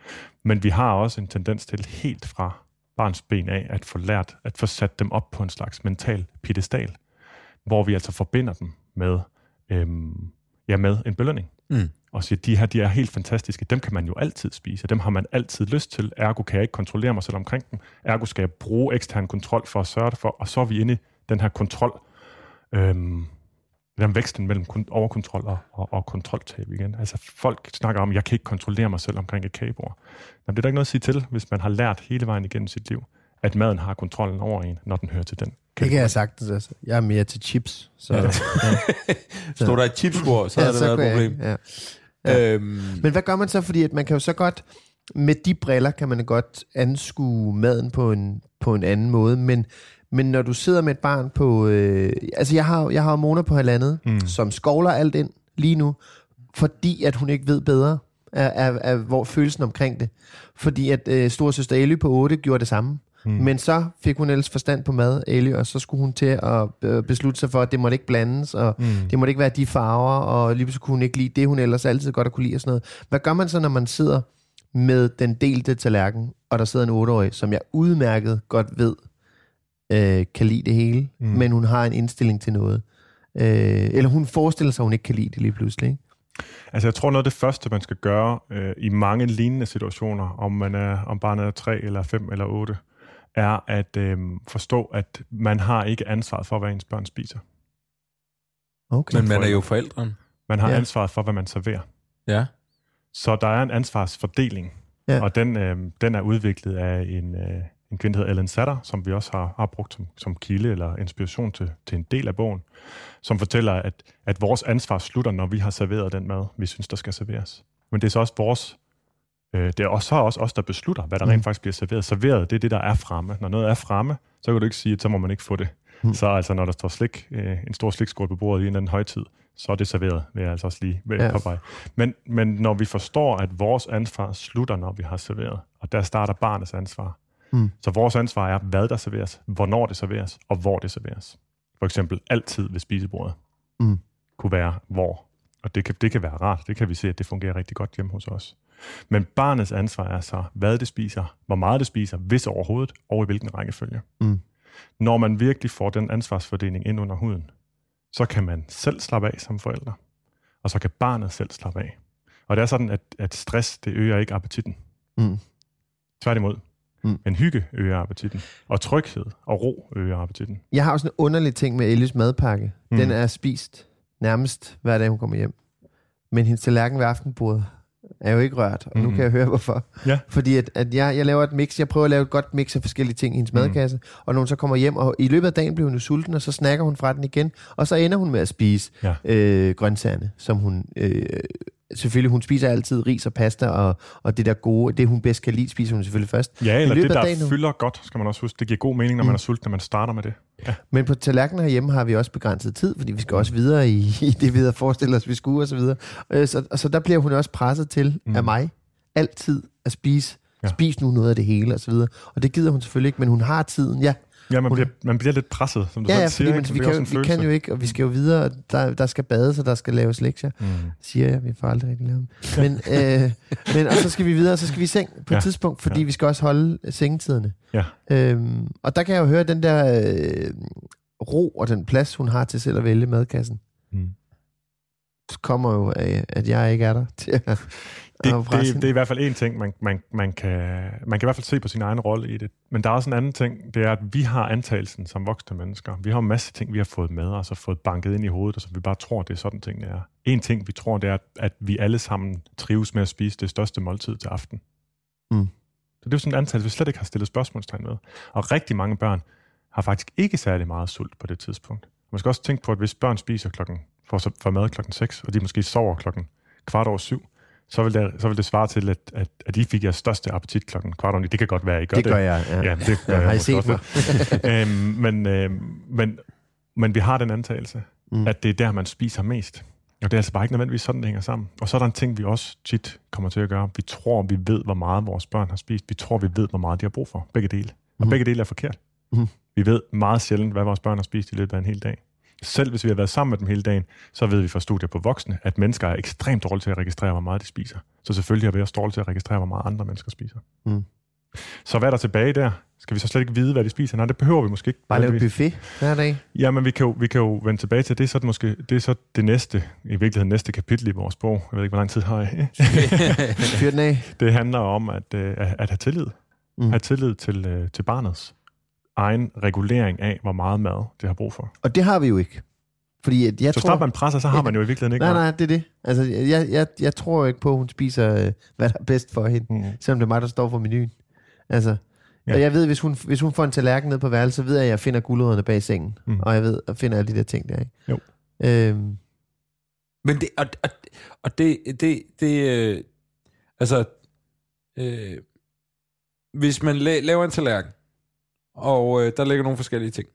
Men vi har også en tendens til helt fra barns ben af at få lært, at få sat dem op på en slags mental piedestal, hvor vi altså forbinder dem med, øhm, ja, med en belønning. Mm. Og siger, de her, de er helt fantastiske. Dem kan man jo altid spise. Dem har man altid lyst til. Ergo kan jeg ikke kontrollere mig selv omkring dem. Ergo skal jeg bruge ekstern kontrol for at sørge det for. Og så er vi inde i den her kontrol, øhm, den væksten mellem overkontrol og, og, og kontroltab igen. Altså folk snakker om, jeg kan ikke kontrollere mig selv omkring et kagebord. Men det er der ikke noget at sige til, hvis man har lært hele vejen igennem sit liv, at maden har kontrollen over en, når den hører til den. Det kan jeg sagtens. Altså. Jeg er mere til chips. Så, ja. Ja. Står der et chipsbord, så ja, er det været et problem. Jeg, ja. Ja. Øhm. Men hvad gør man så? Fordi at man kan jo så godt, med de briller kan man godt anskue maden på en, på en anden måde, men Men når du sidder med et barn på... Øh, altså, jeg har, jeg har Mona på halvandet, mm. som skovler alt ind lige nu, fordi at hun ikke ved bedre af, af, af hvor følelsen omkring det. Fordi at øh, storesøster Elly på otte gjorde det samme. Mm. Men så fik hun ellers forstand på mad, Elly, og så skulle hun til at øh, beslutte sig for, at det måtte ikke blandes, og mm. det måtte ikke være de farver, og lige så kunne hun ikke lide det, hun ellers altid godt at kunne lide og sådan noget. Hvad gør man så, når man sidder med den delte tallerken, og der sidder en otteårig, som jeg udmærket godt ved, Øh, kan lide det hele, mm. men hun har en indstilling til noget. Øh, eller hun forestiller sig, at hun ikke kan lide det lige pludselig. Ikke? Altså jeg tror noget af det første, man skal gøre øh, i mange lignende situationer, om man er om barnet er tre eller fem eller otte, er at øh, forstå, at man har ikke ansvaret for, hvad ens børn spiser. Okay. Men man er jo forældren. Man har ja. ansvaret for, hvad man serverer. Ja. Så der er en ansvarsfordeling, ja. og den, øh, den er udviklet af en... Øh, en kvinde, der hedder Ellen Satter, som vi også har, har brugt som, som kilde eller inspiration til, til en del af bogen, som fortæller, at, at vores ansvar slutter, når vi har serveret den mad, vi synes, der skal serveres. Men det er så også vores, øh, det er også, så også os, der beslutter, hvad der mm. rent faktisk bliver serveret. Serveret, det er det, der er fremme. Når noget er fremme, så kan du ikke sige, at så må man ikke få det. Mm. Så altså, når der står slik, øh, en stor slikskål på bordet i en eller anden højtid, så er det serveret, vil jeg altså også lige ja. påpege. Men, men når vi forstår, at vores ansvar slutter, når vi har serveret, og der starter barnets ansvar, Mm. så vores ansvar er, hvad der serveres, hvornår det serveres, og hvor det serveres. For eksempel altid ved spisebordet. Mm. Kunne være hvor. Og det kan, det kan være rart. Det kan vi se, at det fungerer rigtig godt hjemme hos os. Men barnets ansvar er så, hvad det spiser, hvor meget det spiser, hvis overhovedet, og i hvilken rækkefølge. Mm. Når man virkelig får den ansvarsfordeling ind under huden, så kan man selv slappe af som forældre. Og så kan barnet selv slappe af. Og det er sådan, at, at stress, det øger ikke appetitten. Mm. Tværtimod. Mm. Men hygge øger appetitten, og tryghed og ro øger appetitten. Jeg har også en underlig ting med Ellys madpakke. Mm. Den er spist nærmest hver dag, hun kommer hjem. Men hendes tallerken ved aftenbordet er jo ikke rørt, og mm. nu kan jeg høre, hvorfor. Ja. Fordi at, at jeg, jeg laver et mix, jeg prøver at lave et godt mix af forskellige ting i hendes mm. madkasse, og når hun så kommer hjem, og i løbet af dagen bliver hun jo sulten, og så snakker hun fra den igen, og så ender hun med at spise ja. øh, grøntsagerne, som hun... Øh, selvfølgelig, hun spiser altid ris og pasta, og, og det der gode, det hun bedst kan lide, spiser hun selvfølgelig først. Ja, eller det, der dagen, fylder godt, skal man også huske. Det giver god mening, når mm. man er sulten, når man starter med det. Ja. Men på tallerkenen herhjemme har vi også begrænset tid, fordi vi skal også videre i, i det, vi havde forestillet os, vi skulle, og så videre. Så, så der bliver hun også presset til mm. af mig, altid at spise. Ja. Spis nu noget af det hele, og så videre. Og det gider hun selvfølgelig ikke, men hun har tiden, ja. Ja, man bliver, man bliver lidt presset, som du ja, selv ja, siger. Vi, kan, vi kan jo ikke, og vi skal jo videre, og der, der skal bades, og der skal laves lektier, mm. siger jeg. Vi får aldrig rigtig lavet dem. Men, øh, men, og så skal vi videre, og så skal vi i seng på ja. et tidspunkt, fordi ja. vi skal også holde sengetiderne. Ja. Øhm, og der kan jeg jo høre den der øh, ro og den plads, hun har til selv at vælge madkassen. Mm. Det kommer jo af, at jeg ikke er der til at... Det, det, det er i hvert fald en ting, man, man, man, kan, man kan i hvert fald se på sin egen rolle i det. Men der er også en anden ting, det er, at vi har antagelsen som voksne mennesker. Vi har en masse ting, vi har fået med os og fået banket ind i hovedet, og så vi bare tror, det er sådan ting, det er. En ting, vi tror, det er, at vi alle sammen trives med at spise det største måltid til aften. Mm. Så det er jo sådan en antagelse, vi slet ikke har stillet spørgsmålstegn med. Og rigtig mange børn har faktisk ikke særlig meget sult på det tidspunkt. Man skal også tænke på, at hvis børn spiser klokken, for, for mad klokken seks, og de måske sover klokken kvart over syv, så vil det, så vil det svare til, at, at, at I fik jeres største appetit klokken kvart over ni. Det kan godt være, I gør det. Det gør jeg, ja. ja det gør ja, jeg har I set mig? øhm, men, øhm, men, men vi har den antagelse, mm. at det er der, man spiser mest. Og det er altså bare ikke nødvendigvis sådan, det hænger sammen. Og så er der en ting, vi også tit kommer til at gøre. Vi tror, vi ved, hvor meget vores børn har spist. Vi tror, vi ved, hvor meget de har brug for. Begge dele. Og mm. begge dele er forkert. Mm. Vi ved meget sjældent, hvad vores børn har spist i løbet af en hel dag. Selv hvis vi har været sammen med dem hele dagen, så ved vi fra studier på voksne, at mennesker er ekstremt dårlige til at registrere, hvor meget de spiser. Så selvfølgelig er vi også dårlige til at registrere, hvor meget andre mennesker spiser. Mm. Så hvad er der tilbage der? Skal vi så slet ikke vide, hvad de spiser? Nej, det behøver vi måske ikke. Bare lave buffet hver dag? Ja, men vi kan, jo, vi kan jo vende tilbage til, det er så det, måske, det er så det næste, i virkeligheden næste kapitel i vores bog. Jeg ved ikke, hvor lang tid har jeg. Fyr den af. Det handler om at, at, at have tillid. Mm. Have tillid til, til barnets egen regulering af, hvor meget mad det har brug for. Og det har vi jo ikke. Fordi at jeg så tror, snart man presser, så har man jo i virkeligheden ikke Nej, nej, det er det. Altså, jeg, jeg, jeg tror ikke på, at hun spiser, hvad der er bedst for hende, mm. selvom det er mig, der står for menuen. Altså, ja. Og jeg ved, hvis hun, hvis hun får en tallerken ned på værelset, så ved jeg, at jeg finder gulerødderne bag sengen. Mm. Og jeg ved, at finder alle de der ting der, ikke? Jo. Øhm. Men det, og, og, og det, det, det øh, altså, øh, hvis man la- laver en tallerken, og øh, der ligger nogle forskellige ting.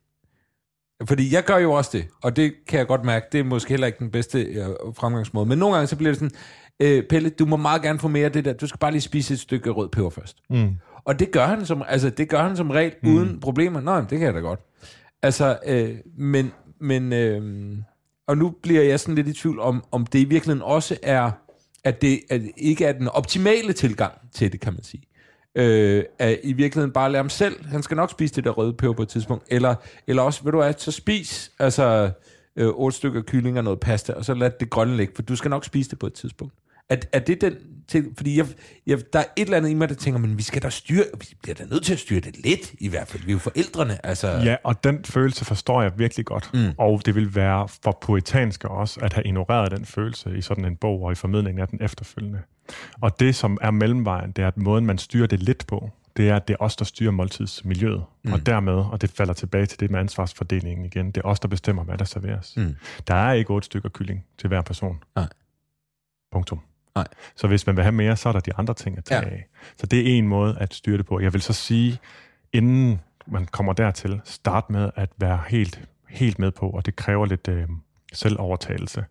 Fordi jeg gør jo også det, og det kan jeg godt mærke, det er måske heller ikke den bedste øh, fremgangsmåde. Men nogle gange så bliver det sådan, øh, Pelle, du må meget gerne få mere af det der, du skal bare lige spise et stykke rød peber først. Mm. Og det gør han som, altså, det gør han som regel mm. uden problemer. Nå, det kan jeg da godt. Altså, øh, men, men øh, og nu bliver jeg sådan lidt i tvivl om, om det i virkeligheden også er, at det at ikke er den optimale tilgang til det, kan man sige. Øh, at i virkeligheden bare lade ham selv. Han skal nok spise det der røde peber på et tidspunkt. Eller, eller også, ved du hvad, så spis altså øh, otte stykker kylling og noget pasta, og så lad det grønne ligge, for du skal nok spise det på et tidspunkt. Er, er det den til, fordi jeg, jeg, der er et eller andet i mig, der tænker, men vi skal da styre, vi bliver da nødt til at styre det lidt, i hvert fald. Vi er jo forældrene, altså. Ja, og den følelse forstår jeg virkelig godt. Mm. Og det vil være for puritanske også, at have ignoreret den følelse i sådan en bog, og i formidlingen af den efterfølgende. Og det, som er mellemvejen, det er, at måden, man styrer det lidt på, det er, at det er os, der styrer måltidsmiljøet. Mm. Og dermed, og det falder tilbage til det med ansvarsfordelingen igen, det er os, der bestemmer, hvad der serveres. Mm. Der er ikke otte stykker kylling til hver person. Nej. Punktum. Nej. Så hvis man vil have mere, så er der de andre ting at tage ja. af. Så det er en måde at styre det på. Jeg vil så sige, inden man kommer dertil, start med at være helt, helt med på, og det kræver lidt øh, selvovertagelse,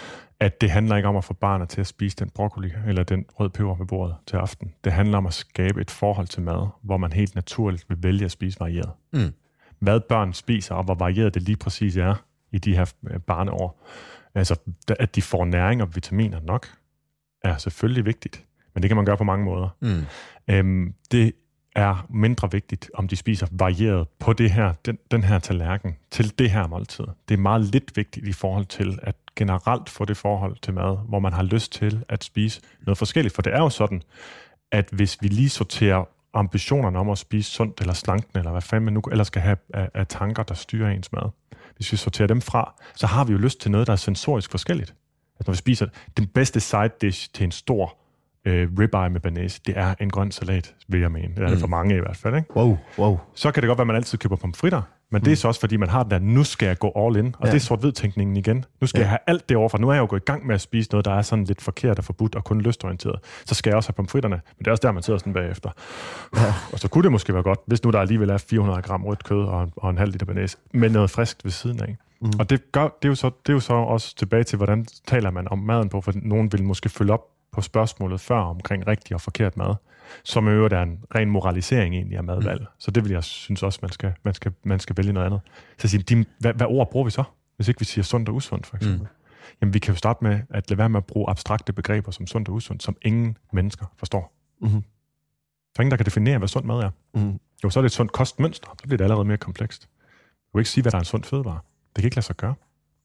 at det handler ikke om at få barnet til at spise den broccoli eller den rød peber ved bordet til aften. Det handler om at skabe et forhold til mad, hvor man helt naturligt vil vælge at spise varieret. Mm. Hvad børn spiser, og hvor varieret det lige præcis er i de her barneår. Altså, at de får næring og vitaminer nok, er selvfølgelig vigtigt, men det kan man gøre på mange måder. Mm. Øhm, det er mindre vigtigt, om de spiser varieret på det her, den, den her tallerken til det her måltid. Det er meget lidt vigtigt i forhold til at generelt få det forhold til mad, hvor man har lyst til at spise noget forskelligt. For det er jo sådan, at hvis vi lige sorterer ambitionerne om at spise sundt eller slanken, eller hvad fanden man nu ellers skal have af, af tanker, der styrer ens mad, hvis vi sorterer dem fra, så har vi jo lyst til noget, der er sensorisk forskelligt. Altså når vi spiser den bedste side dish til en stor øh, ribeye med banæs, det er en grøn salat, vil jeg mene. Det er det for mange i hvert fald, ikke? Wow, wow. Så kan det godt være, at man altid køber pomfritter, men mm. det er så også, fordi man har den der, nu skal jeg gå all in, og ja. det er sort-hvid-tænkningen igen. Nu skal ja. jeg have alt det overfor. Nu er jeg jo gået i gang med at spise noget, der er sådan lidt forkert og forbudt og kun lystorienteret. Så skal jeg også have pomfritterne, men det er også der, man sidder sådan bagefter. Ja. Og så kunne det måske være godt, hvis nu der alligevel er fire hundrede gram rødt kød og en, og en halv liter banæs, med noget friskt ved siden af. Mm. Og det, gør, det, er jo så, det er jo så også tilbage til, hvordan taler man om maden på, for nogen vil måske følge op på spørgsmålet før omkring rigtig og forkert mad, som øver der en ren moralisering egentlig af madvalg. Mm. Så det vil jeg synes også, man skal, man skal, man skal vælge noget andet. Så sige, de, hvad, hvad ord bruger vi så, hvis ikke vi siger sundt og usundt, for eksempel? Mm. Jamen, vi kan jo starte med at lade være med at bruge abstrakte begreber som sundt og usundt, som ingen mennesker forstår. Mm-hmm. Der er ingen, der kan definere, hvad sundt mad er. Mm. Jo, så er det et sundt kostmønster, så bliver det allerede mere komplekst. Du kan ikke sige, hvad der er en sund fødevare. Det kan ikke lade sig gøre.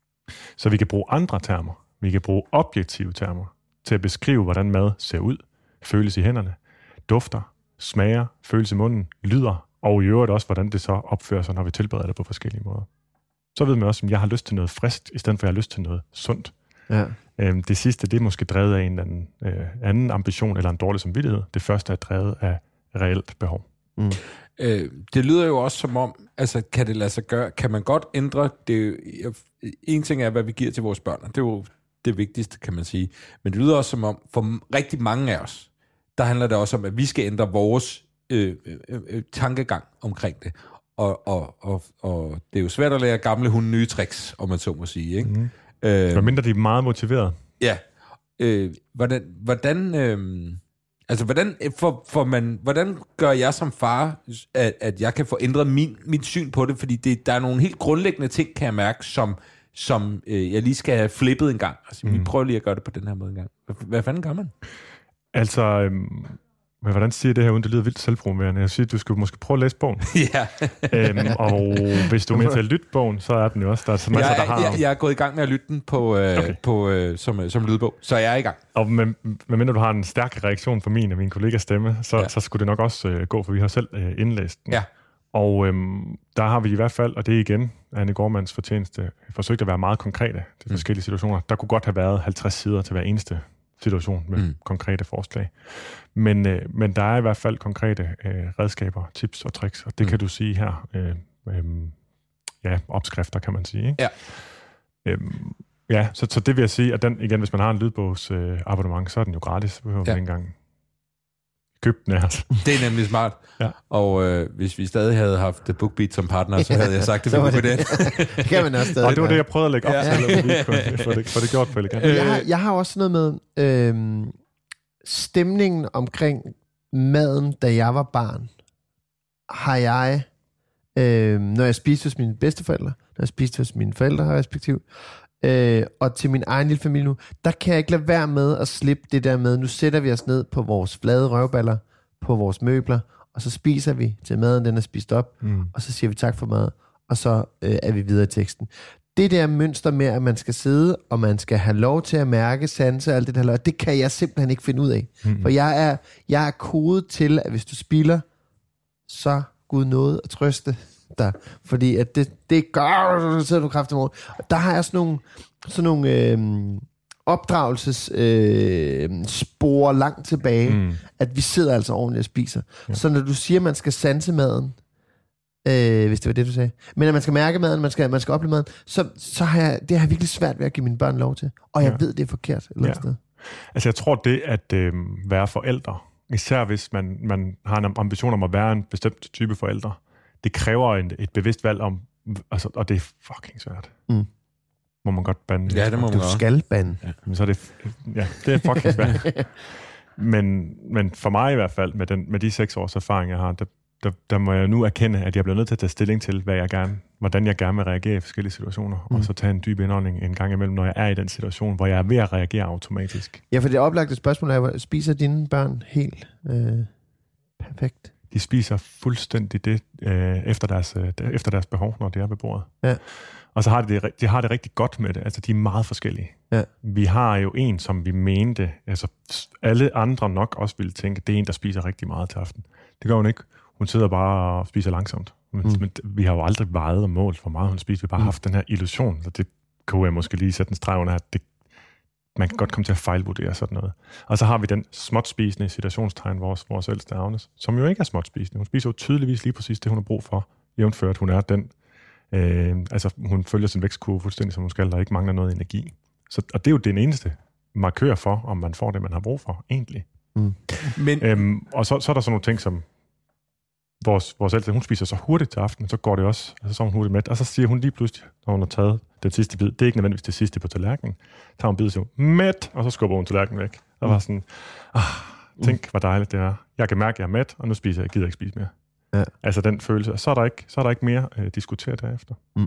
Så vi kan bruge andre termer. Vi kan bruge objektive termer til at beskrive, hvordan mad ser ud, føles i hænderne, dufter, smager, føles i munden, lyder, og i øvrigt også, hvordan det så opfører sig, når vi tilbereder det på forskellige måder. Så ved man også, at jeg har lyst til noget friskt, i stedet for at jeg har lyst til noget sundt. Ja. Øhm, det sidste, det er måske drevet af en eller anden, øh, anden ambition eller en dårlig samvittighed. Det første er drevet af reelt behov. Mm. Øh, det lyder jo også som om, altså kan det lade sig gøre, kan man godt ændre det? En ting er, hvad vi giver til vores børn, det er jo det vigtigste, kan man sige. Men det lyder også som om, for rigtig mange af os, der handler det også om, at vi skal ændre vores øh, øh, øh, tankegang omkring det. Og, og, og, og det er jo svært at lære gamle hunde nye tricks, om man så må sige. Ikke? Mm. Øh, Hvor mindre de er meget motiveret. Ja. Øh, hvordan, hvordan, øh, altså, hvordan, for, for man, hvordan gør jeg som far, at, at jeg kan få ændret min, mit syn på det? Fordi det, der er nogle helt grundlæggende ting, kan jeg mærke, som som øh, jeg lige skal have flippet en gang. Altså, mm. vi prøver lige at gøre det på den her måde en gang. Hvad, hvad fanden gør man? Altså, øhm, men hvordan siger det her, uden det lyder vildt selvpromoverende? Jeg siger, du skal måske prøve at læse bogen. Ja. øhm, og hvis du er med til at lytte bogen, så er den jo også, der er så masser, jeg, der har... Jeg, jeg er gået i gang med at lytte den på, øh, okay. på, øh, som, som lydbog, så jeg er i gang. Og med, medmindre du har en stærk reaktion fra min og min kollegas stemme, så, ja. så skulle det nok også øh, gå, for vi har selv øh, indlæst den. Ja. Og øhm, der har vi i hvert fald, og det er igen Anne Gormands fortjeneste, forsøgt at være meget konkrete til mm. forskellige situationer. Der kunne godt have været halvtreds sider til hver eneste situation med mm. konkrete forslag. Men, øh, men der er i hvert fald konkrete øh, redskaber, tips og tricks, og det mm. kan du sige her. Øh, øh, ja, opskrifter kan man sige. Ikke? Ja. Øhm, ja, så, så det vil jeg sige, at den, igen, hvis man har en lydbogs øh, abonnement, så er den jo gratis, så behøver man ja. ikke engang købe den af os. Det er nemlig smart. Ja. Og øh, hvis vi stadig havde haft The BookBeat som partner, så havde jeg sagt det, det, det. det. det kan man også stadig. Og det var det, jeg prøvede at lægge op ja. til, for det, for det gjort på elegant. Jeg har, jeg har også noget med øh, stemningen omkring maden, da jeg var barn. Har jeg, øh, når jeg spiste hos mine bedsteforældre, når jeg spiste hos mine forældre respektivt, øh, og til min egen lille familie nu, der kan jeg ikke lade være med at slippe det der med, nu sætter vi os ned på vores flade røvballer, på vores møbler, og så spiser vi til maden, den er spist op, mm. og så siger vi tak for mad, og så øh, er vi videre i teksten. Det der mønster med, at man skal sidde, og man skal have lov til at mærke, sanse og alt det der, det kan jeg simpelthen ikke finde ud af. Mm. For jeg er, jeg er kodet til, at hvis du spilder, så Gud nåde at trøste dig. Fordi at det, det gør, så sidder du kraftigt over. Der har jeg sådan nogle, sådan nogle øh, opdragelses øh, spor langt tilbage, mm. at vi sidder altså ordentligt og spiser. Ja. Så når du siger, at man skal sanse maden, Øh, hvis det var det, du sagde. Men at man skal mærke maden, man skal, man skal opleve maden, så, så har jeg, det har jeg virkelig svært ved at give mine børn lov til. Og jeg ja. ved, det er forkert. Eller ja. sted. Altså jeg tror, det at øh, være forældre, især hvis man, man har en ambition om at være en bestemt type forældre, det kræver en, et bevidst valg om, altså, og det er fucking svært. Mm. Må man godt bande? Ja, det må man Du godt. skal bande. Ja, men så er det, ja, det er fucking svært. men, men for mig i hvert fald, med, den, med de seks års erfaring, jeg har, der Der, der må jeg nu erkende, at jeg bliver nødt til at tage stilling til, hvad jeg gerne, hvordan jeg gerne vil reagere i forskellige situationer, mm. og så tage en dyb indånding en gang imellem, når jeg er i den situation, hvor jeg er ved at reagere automatisk. Ja, for det oplagte spørgsmål er, spiser dine børn helt øh, perfekt? De spiser fuldstændig det øh, efter, deres, øh, efter deres behov, når de er ved bordet. Ja. Og så har de, det, de har det rigtig godt med det. Altså, de er meget forskellige. Ja. Vi har jo en, som vi mente, altså alle andre nok også ville tænke, det er en, der spiser rigtig meget til aften. Det gør hun ikke. Hun sidder bare og spiser langsomt. Men, mm. men vi har jo aldrig vejet og målt, hvor meget hun spiser. Vi har bare mm. haft den her illusion, så det kunne jeg måske lige sætte en streg under, at det, man kan godt komme til at fejlvurdere sådan noget. Og så har vi den småtspisende situationstegn, vores, vores ældste Agnes, som jo ikke er småtspisende. Hun spiser jo tydeligvis lige præcis det, hun har brug for, jævnført. Hun er den, øh, altså hun følger sin vækstkurve fuldstændig, som hun skal, der ikke mangler noget energi. Så, og det er jo den eneste markør for, om man får det, man har brug for, egentlig. Mm. Men, øhm, og så, så er der sådan nogle ting, som Vores, vores ældste, hun spiser så hurtigt til aften, så går det også, altså så er hun hurtigt med, og så siger hun lige pludselig, når hun har taget den sidste bid, det er ikke nødvendigvis det sidste på tallerkenen, tager hun bid og siger, mæt, og så skubber hun tallerkenen væk. Og var sådan, ah, tænk, hvor dejligt det er. Jeg kan mærke, at jeg er mæt, og nu spiser jeg, jeg gider ikke spise mere. Ja. Altså den følelse, og så er der ikke, så er der ikke mere øh, diskuteret derefter. Mm.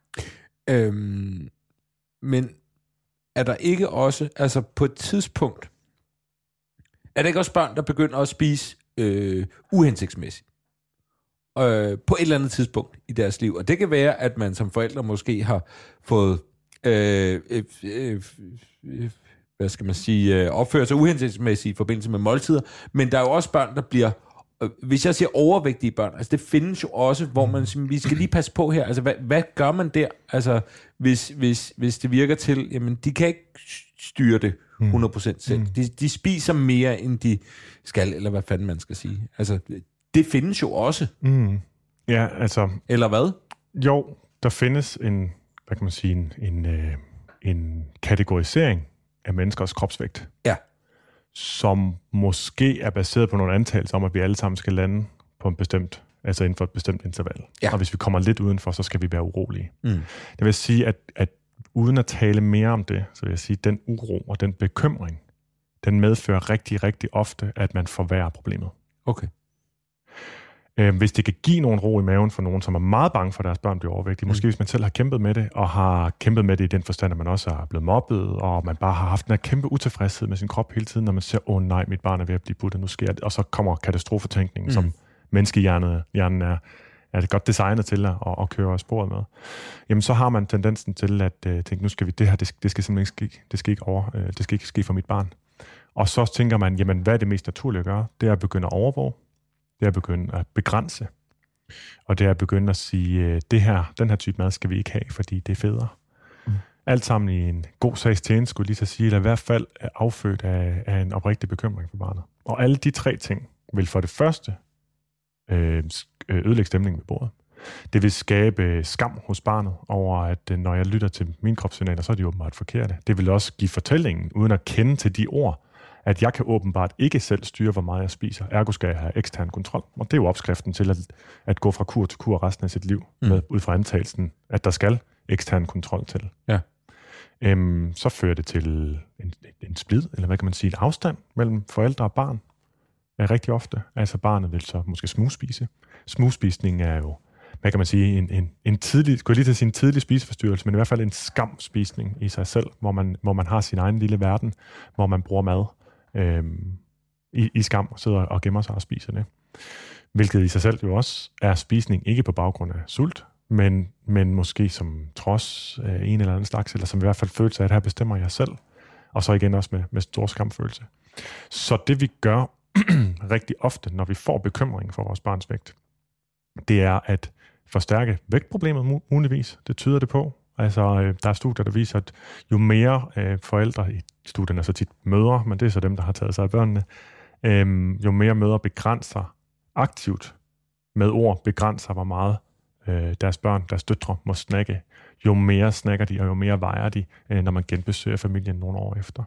Øhm, men er der ikke også, altså på et tidspunkt, er der ikke også børn, der begynder at spise øh, uhensigtsmæssigt? Øh, på et eller andet tidspunkt i deres liv. Og det kan være, at man som forældre måske har fået øh, øh, øh, øh, hvad skal man sige, øh, opført sig uhensigtsmæssigt i forbindelse med måltider. Men der er jo også børn, der bliver, øh, hvis jeg siger overvægtige børn, altså det findes jo også, hvor man siger, vi skal lige passe på her. Altså hvad, hvad gør man der? Altså hvis, hvis, hvis det virker til, jamen de kan ikke styre det hundrede procent selv. De, de spiser mere, end de skal, eller hvad fanden man skal sige. Altså det findes jo også. Mm. Ja, altså... Eller hvad? Jo, der findes en, hvad kan man sige, en, en, øh, en kategorisering af menneskers kropsvægt. Ja. Som måske er baseret på nogle antagelser om, at vi alle sammen skal lande på en bestemt, altså inden for et bestemt interval. Ja. Og hvis vi kommer lidt udenfor, så skal vi være urolige. Mm. Det vil sige, at, at uden at tale mere om det, så vil jeg sige, at den uro og den bekymring, den medfører rigtig, rigtig ofte, at man forværrer problemet. Okay. Øh, hvis det kan give nogen ro i maven for nogen, som er meget bange for, at deres børn bliver overvægtige. Måske mm. hvis man selv har kæmpet med det, og har kæmpet med det i den forstand, at man også er blevet mobbet, og man bare har haft den her kæmpe utilfredshed med sin krop hele tiden, når man siger, åh oh, nej, mit barn er ved at blive budt, og nu sker det. Og så kommer katastrofetænkningen, mm. som menneskehjernen hjernen er, er det godt designet til at, at, at køre sporet med. Jamen, så har man tendensen til at uh, tænke, nu skal vi det her, det, det skal simpelthen ikke ske, det skal ikke over, uh, det skal ikke ske for mit barn. Og så tænker man, jamen, hvad er det mest naturlige at gøre? Det er at begynde at overvåge. Det er at begynde at begrænse. Og det er at begynde at sige, det her, den her type mad skal vi ikke have, fordi det er federe. Mm. Alt sammen i en god sags tjeneste, skulle lige så sige, eller i hvert fald er affødt af, af en oprigtig bekymring for barnet. Og alle de tre ting vil for det første øh, ødelægge stemningen ved bordet. Det vil skabe skam hos barnet over, at når jeg lytter til mine kropssignaler, så er de åbenbart forkerte. Det vil også give fortællingen, uden at kende til de ord, at jeg kan åbenbart ikke selv styre, hvor meget jeg spiser. Ergo skal jeg have ekstern kontrol. Og det er jo opskriften til at, at gå fra kur til kur resten af sit liv, mm. med, ud fra antagelsen, at der skal ekstern kontrol til. Ja. Øhm, så fører det til en, en splid, eller hvad kan man sige, en afstand mellem forældre og barn. Er rigtig ofte. Altså barnet vil så måske smugspise. Smugspisning er jo, hvad kan man sige, en, en, en tidlig, skulle jeg lige til at sige en tidlig spiseforstyrrelse, men i hvert fald en skamspisning i sig selv, hvor man, hvor man har sin egen lille verden, hvor man bruger mad Øhm, i, i skam og sidder og gemmer sig og spiser det. Hvilket i sig selv jo også er spisning, ikke på baggrund af sult, men, men måske som trods øh, en eller anden slags, eller som i hvert fald følelse af, at her bestemmer jeg selv, og så igen også med, med stor skamfølelse. Så det vi gør rigtig ofte, når vi får bekymring for vores barns vægt, det er at forstærke vægtproblemet muligvis. Det tyder det på. Altså, øh, der er studier, der viser, at jo mere øh, forældre, i studierne er så tit mødre, men det er så dem, der har taget sig af børnene, øh, jo mere mødre begrænser aktivt med ord, begrænser, hvor meget øh, deres børn, deres døtre må snakke, jo mere snakker de, og jo mere vejer de, øh, når man genbesøger familien nogle år efter.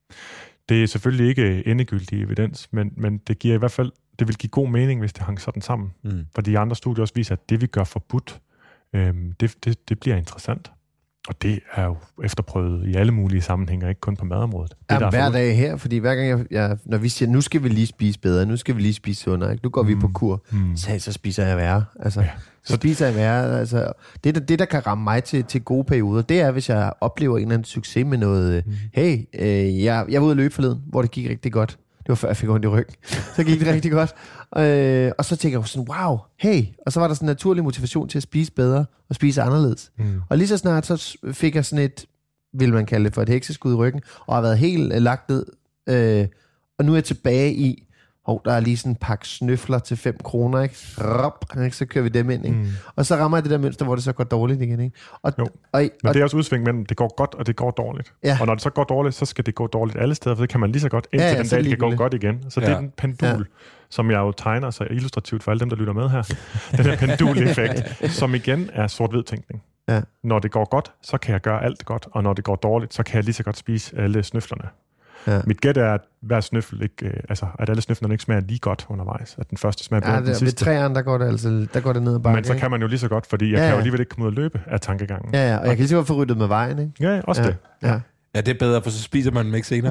Det er selvfølgelig ikke endegyldig evidens, men, men det giver i hvert fald, det vil give god mening, hvis det hang sådan sammen. Mm. For de andre studier også viser, at det vi gør forbudt, øh, det, det, det bliver interessant. Og det er jo efterprøvet i alle mulige sammenhænge, ikke kun på madområdet. Det, ja, der hver dag her, fordi hver gang jeg, jeg, når vi siger, nu skal vi lige spise bedre, nu skal vi lige spise sundere, ikke? Nu går mm. vi på kur, mm. så, så spiser jeg værre. Altså, ja. Så spiser jeg værre. Altså, det, der, det, der kan ramme mig til, til gode perioder, det er, hvis jeg oplever en eller anden succes med noget, mm. hey, øh, jeg, jeg var ude at løbe forleden, hvor det gik rigtig godt. Det var før jeg fik ondt i ryggen. Så gik det rigtig godt. Øh, og så tænker jeg sådan, wow, hey. Og så var der sådan en naturlig motivation til at spise bedre og spise anderledes. Mm. Og lige så snart, så fik jeg sådan et, vil man kalde det for et hekseskud i ryggen, og har været helt øh, lagt ned. Øh, og nu er jeg tilbage i, hov, der er lige sådan en pakke snøfler til fem kroner, ikke? Rop, ikke? Så kører vi dem ind, ikke? Mm. Og så rammer jeg det der mønster, hvor det så går dårligt igen, ikke? Og, jo, og, men og, det er også udsving mellem, det går godt, og det går dårligt. Ja. Og når det så går dårligt, så skal det gå dårligt alle steder, for det kan man lige så godt, indtil ja, ja, den dag, det kan gå godt igen. Så ja. Det er en pendul, ja. Som jeg jo tegner så illustrativt for alle dem, der lytter med her. Den her penduleffekt, som igen er sort-hvid tænkning. Ja. Når det går godt, så kan jeg gøre alt godt, og når det går dårligt, så kan jeg lige så godt spise alle snøflerne. Ja. Mit gæt er, at hver snøffel ikke, altså, at alle snøflerne ikke smager lige godt undervejs. At den første smager bedre ja, end den sidste. Ved træerne, der går det, altså, der går det ned ad bakken. Men så kan man jo lige så godt, fordi jeg ja, ja. kan jo alligevel ikke komme ud og løbe af tankegangen. Ja, ja, og jeg kan lige så godt få ryddet med vejen, ikke? Ja, også ja. det. Ja. Ja, det er bedre, for så spiser man dem ikke senere.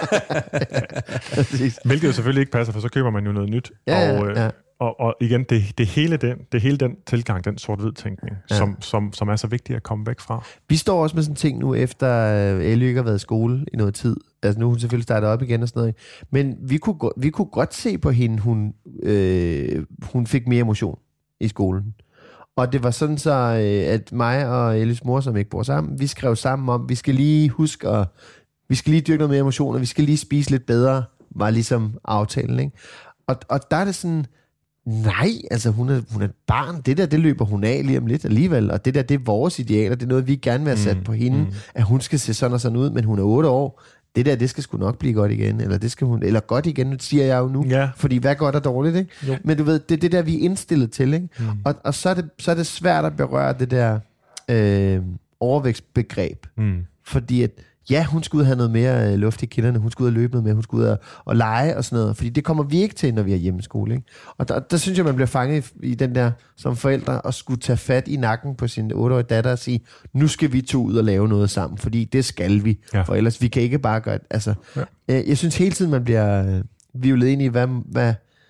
Hvilket jo selvfølgelig ikke passer, for så køber man jo noget nyt. Ja, og, øh, ja. og, og igen, det, det, hele den, det hele den tilgang, den sort-hvid tænkning, ja. som, som, som er så vigtig at komme væk fra. Vi står også med sådan en ting nu, efter Ellie ikke har været i skole i noget tid. Altså nu er hun selvfølgelig startet op igen og sådan noget. Men vi kunne, vi kunne godt se på hende, hun, øh, hun fik mere emotion i skolen. Og det var sådan så, at mig og Ellis mor, som ikke bor sammen, vi skrev sammen om, vi skal lige huske at, vi skal lige dyrke noget mere emotion, og vi skal lige spise lidt bedre, var ligesom aftalen, ikke? Og, og der er det sådan, nej, altså hun er, hun er et barn, det der, det løber hun af lige om lidt alligevel, og det der, det er vores idealer, det er noget, vi gerne vil have sat mm, på hende, mm. at hun skal se sådan og sådan ud, men hun er otte år, det der, det skal sgu nok blive godt igen, eller det skal hun, eller godt igen, siger jeg jo nu, ja. Fordi hvad er godt og dårligt, ikke? Jo. Men du ved, det er det der, vi er indstillet til, ikke? Mm. Og, og så, er det, så er det svært at berøre det der øh, overvægtsbegreb, mm. fordi at, ja, hun skulle ud og have noget mere øh, luft i kinderne, hun skulle ud og løbe noget mere, hun skulle ud og, og lege og sådan noget, fordi det kommer vi ikke til, når vi er hjemmeskole, ikke? Og der, der synes jeg, man bliver fanget i, i den der, som forældre, og skulle tage fat i nakken på sin otteårige datter og sige, nu skal vi to ud og lave noget sammen, fordi det skal vi, ja. For ellers vi kan ikke bare gøre, altså, ja. øh, jeg synes hele tiden, man bliver øh, vivlet ind i, hvad, hvad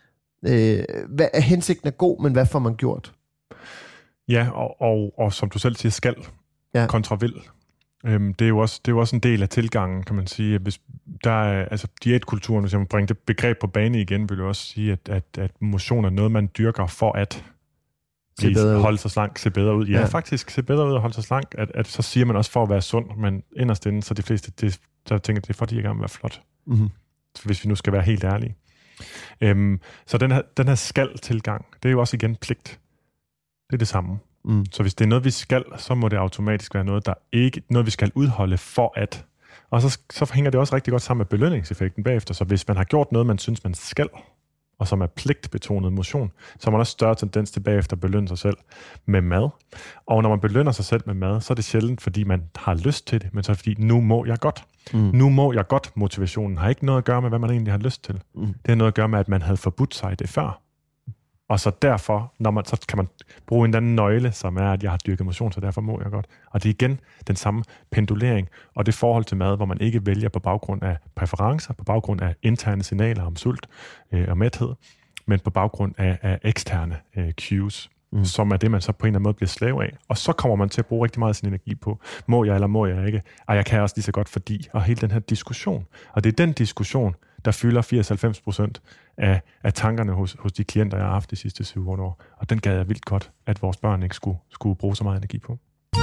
Øh, hvad, hensigten er god, men hvad får man gjort? Ja, og, og, og som du selv siger, skal ja. kontra vil. Øhm, det, er jo også, det er jo også en del af tilgangen, kan man sige. Hvis der er, altså diætkulturen, hvis jeg må bringe det begreb på bane igen, vil jeg også sige, at, at, at motion er noget, man dyrker for at blive, holde sig slank, se bedre ud. Ja, ja, faktisk se bedre ud og holde sig slank. At, at så siger man også for at være sund, men inderst inde, så de fleste, det, så tænker det er fordi, jeg gerne vil være flot. Mm-hmm. Hvis vi nu skal være helt ærlige. Øhm, så den her, den her skal-tilgang, det er jo også igen pligt. Det er det samme. Mm. Så hvis det er noget, vi skal, så må det automatisk være noget, der ikke noget, vi skal udholde for at. Og så, så hænger det også rigtig godt sammen med belønningseffekten bagefter. Så hvis man har gjort noget, man synes, man skal, og som er pligtbetonet motion, så har man også større tendens til bagefter at belønne sig selv med mad. Og når man belønner sig selv med mad, så er det sjældent, fordi man har lyst til det, men så er det fordi, nu må jeg godt. Mm. Nu må jeg godt. Motivationen har ikke noget at gøre med, hvad man egentlig har lyst til. Mm. Det har noget at gøre med, at man havde forbudt sig det før. Og så derfor, når man, så kan man bruge en anden nøgle, som er, at jeg har dyrket motion, så derfor må jeg godt. Og det er igen den samme pendulering, og det forhold til mad, hvor man ikke vælger på baggrund af præferencer, på baggrund af interne signaler om sult øh, og mæthed, men på baggrund af, af eksterne øh, cues, mm. som er det, man så på en eller anden måde bliver slave af. Og så kommer man til at bruge rigtig meget af sin energi på, må jeg eller må jeg ikke? Og jeg kan også lige så godt fordi, og hele den her diskussion. Og det er den diskussion, der fylder firs til halvfems procent af, af tankerne hos, hos de klienter, jeg har haft de sidste syv otte år. Og den gad jeg vildt godt, at vores børn ikke skulle, skulle bruge så meget energi på.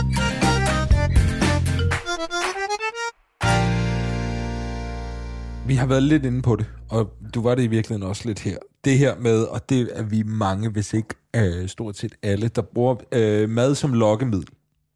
Vi har været lidt inde på det, og du var det i virkeligheden også lidt her. Det her med, og det er vi mange, hvis ikke øh, stort set alle, der bruger øh, mad som lokkemiddel.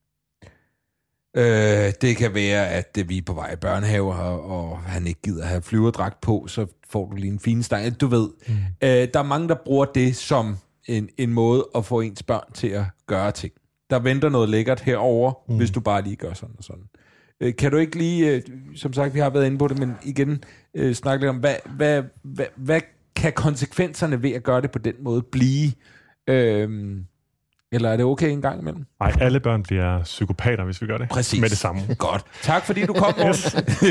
Øh, det kan være, at vi er på vej i børnehave, og, og han ikke gider have flyverdragt på, så får du lige en fin stang. Du ved, mm. øh, der er mange, der bruger det som en, en måde at få ens børn til at gøre ting. Der venter noget lækkert herover, mm. hvis du bare lige gør sådan og sådan. Øh, kan du ikke lige, øh, som sagt, vi har været inde på det, men igen øh, snakke lidt om, hvad, hvad, hvad, hvad kan konsekvenserne ved at gøre det på den måde blive? Øh, Eller er det okay en gang imellem? Nej, alle børn bliver psykopater, hvis vi gør det. Præcis. Med det samme. Godt. Tak fordi du kom, Morten.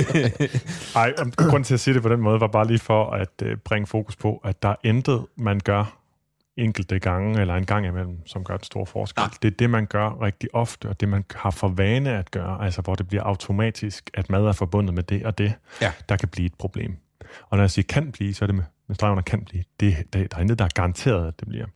Nej, grunden til at sige det på den måde, var bare lige for at uh, bringe fokus på, at der er intet, man gør enkelte gange, eller en gang imellem, som gør en stor forskel. Ja. Det er det, man gør rigtig ofte, og det, man har for vane at gøre, altså hvor det bliver automatisk, at mad er forbundet med det og det, ja. Der kan blive et problem. Og når jeg siger kan blive, så er det med, med streger, kan blive. Det, det, der er intet, der er garanteret, at det bliver.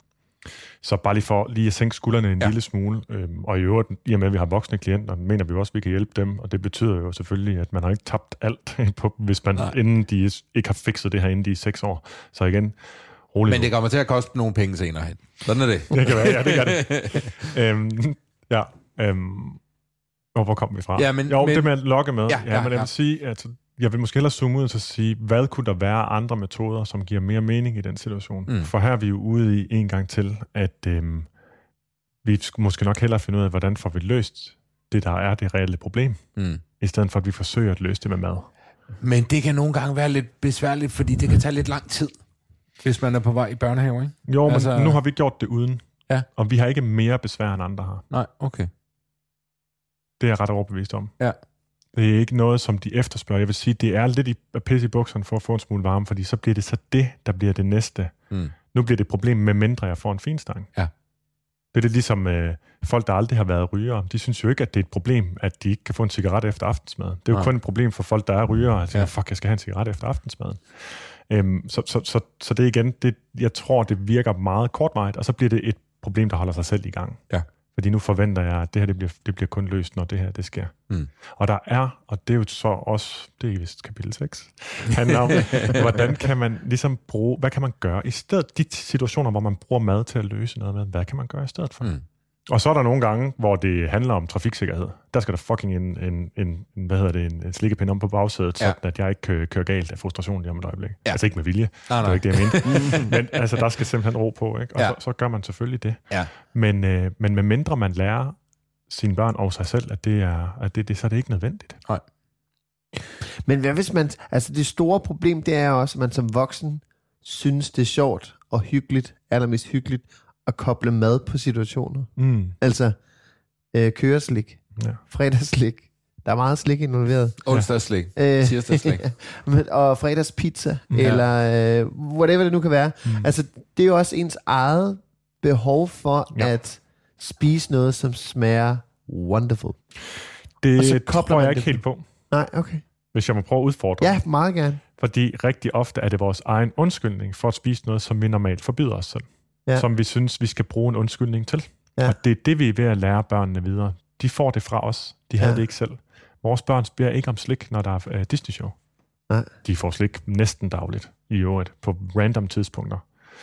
Så bare lige for lige at sænke skuldrene en ja. lille smule, øhm, og i øvrigt, i og med at vi har voksne klienter, mener vi også, at vi kan hjælpe dem, og det betyder jo selvfølgelig, at man har ikke tabt alt, på, hvis man Nej. inden de ikke har fikset det her inden de er seks år. Så igen, roligt. Men det kommer til at koste nogle penge senere hen. Sådan er det. Det kan være, ja, det kan det. øhm, ja, øhm, og hvor kom vi fra? Ja, men, jo, men, det med at logge med. Ja, ja, ja, men jeg ja. vil sige, at jeg vil måske hellere zoome ud og sige, hvad kunne der være andre metoder, som giver mere mening i den situation? Mm. For her er vi jo ude i en gang til, at øhm, vi skulle måske nok hellere finde ud af, hvordan får vi løst det, der er det reelle problem, mm. i stedet for, at vi forsøger at løse det med mad. Men det kan nogle gange være lidt besværligt, fordi det kan tage lidt lang tid, hvis man er på vej i børnehave, ikke? Jo, men altså... nu har vi gjort det uden, ja. Og vi har ikke mere besvær, end andre har. Nej, okay. Det er jeg ret overbevist om. Ja. Det er ikke noget, som de efterspørger. Jeg vil sige, det er lidt i pisse i bukserne for at få en smule varme, fordi så bliver det så det, der bliver det næste. Mm. Nu bliver det et problem med mindre, jeg får en finstang. Ja. Det er det ligesom øh, folk, der aldrig har været rygere. De synes jo ikke, at det er et problem, at de ikke kan få en cigaret efter aftensmad. Det er jo Nej. kun et problem for folk, der er rygere. Altså, ja. Fuck, jeg skal have en cigaret efter aftensmaden. Øhm, så, så, så, så det igen, det, jeg tror, det virker meget kortvarigt, og så bliver det et problem, der holder sig selv i gang. Ja. Fordi nu forventer jeg, at det her det bliver, det bliver kun løst, når det her det sker. Mm. Og der er, og det er jo så også, det er vist kapitel seks, handler om, hvordan kan man ligesom bruge, hvad kan man gøre i stedet? De situationer, hvor man bruger mad til at løse noget med, hvad kan man gøre i stedet for? Mm. Og så er der nogle gange, hvor det handler om trafiksikkerhed. Der skal der fucking en, en, en, en hvad hedder det, en, en slikkepind om på bagsædet, ja. Sådan at jeg ikke kører, kører galt af frustration lige om et øjeblik. Ja. Altså ikke med vilje, nej, nej. Det er ikke det, jeg mente. Men altså, der skal simpelthen ro på, ikke? Og ja. så, så gør man selvfølgelig det. Ja. Men, øh, men med mindre man lærer sine børn og sig selv, at det er, at det, det, så er det ikke nødvendigt. Nej. Men hvad hvis man, altså det store problem, det er også, at man som voksen synes, det er sjovt og hyggeligt, allermest hyggeligt, at koble mad på situationer. Mm. Altså øh, køreslik, ja. Fredagslik, Der er meget slik involveret. Onsdagsslik. Øh, Tirsdagsslik. og fredagspizza, ja. eller øh, whatever det nu kan være. Mm. Altså, det er jo også ens eget behov for ja. at spise noget, som smager wonderful. Det tror jeg ikke helt på. Nej, okay. Hvis jeg må prøve at udfordre. Ja, meget gerne. Fordi rigtig ofte er det vores egen undskyldning for at spise noget, som vi normalt forbyder os selv. Ja. Som vi synes, vi skal bruge en undskyldning til. Ja. Og det er det, vi er ved at lære børnene videre. De får det fra os. De havde ja. det ikke selv. Vores børn beder ikke om slik, når der er uh, Disney-show. Nej. De får slik næsten dagligt, i øvrigt, på random tidspunkter.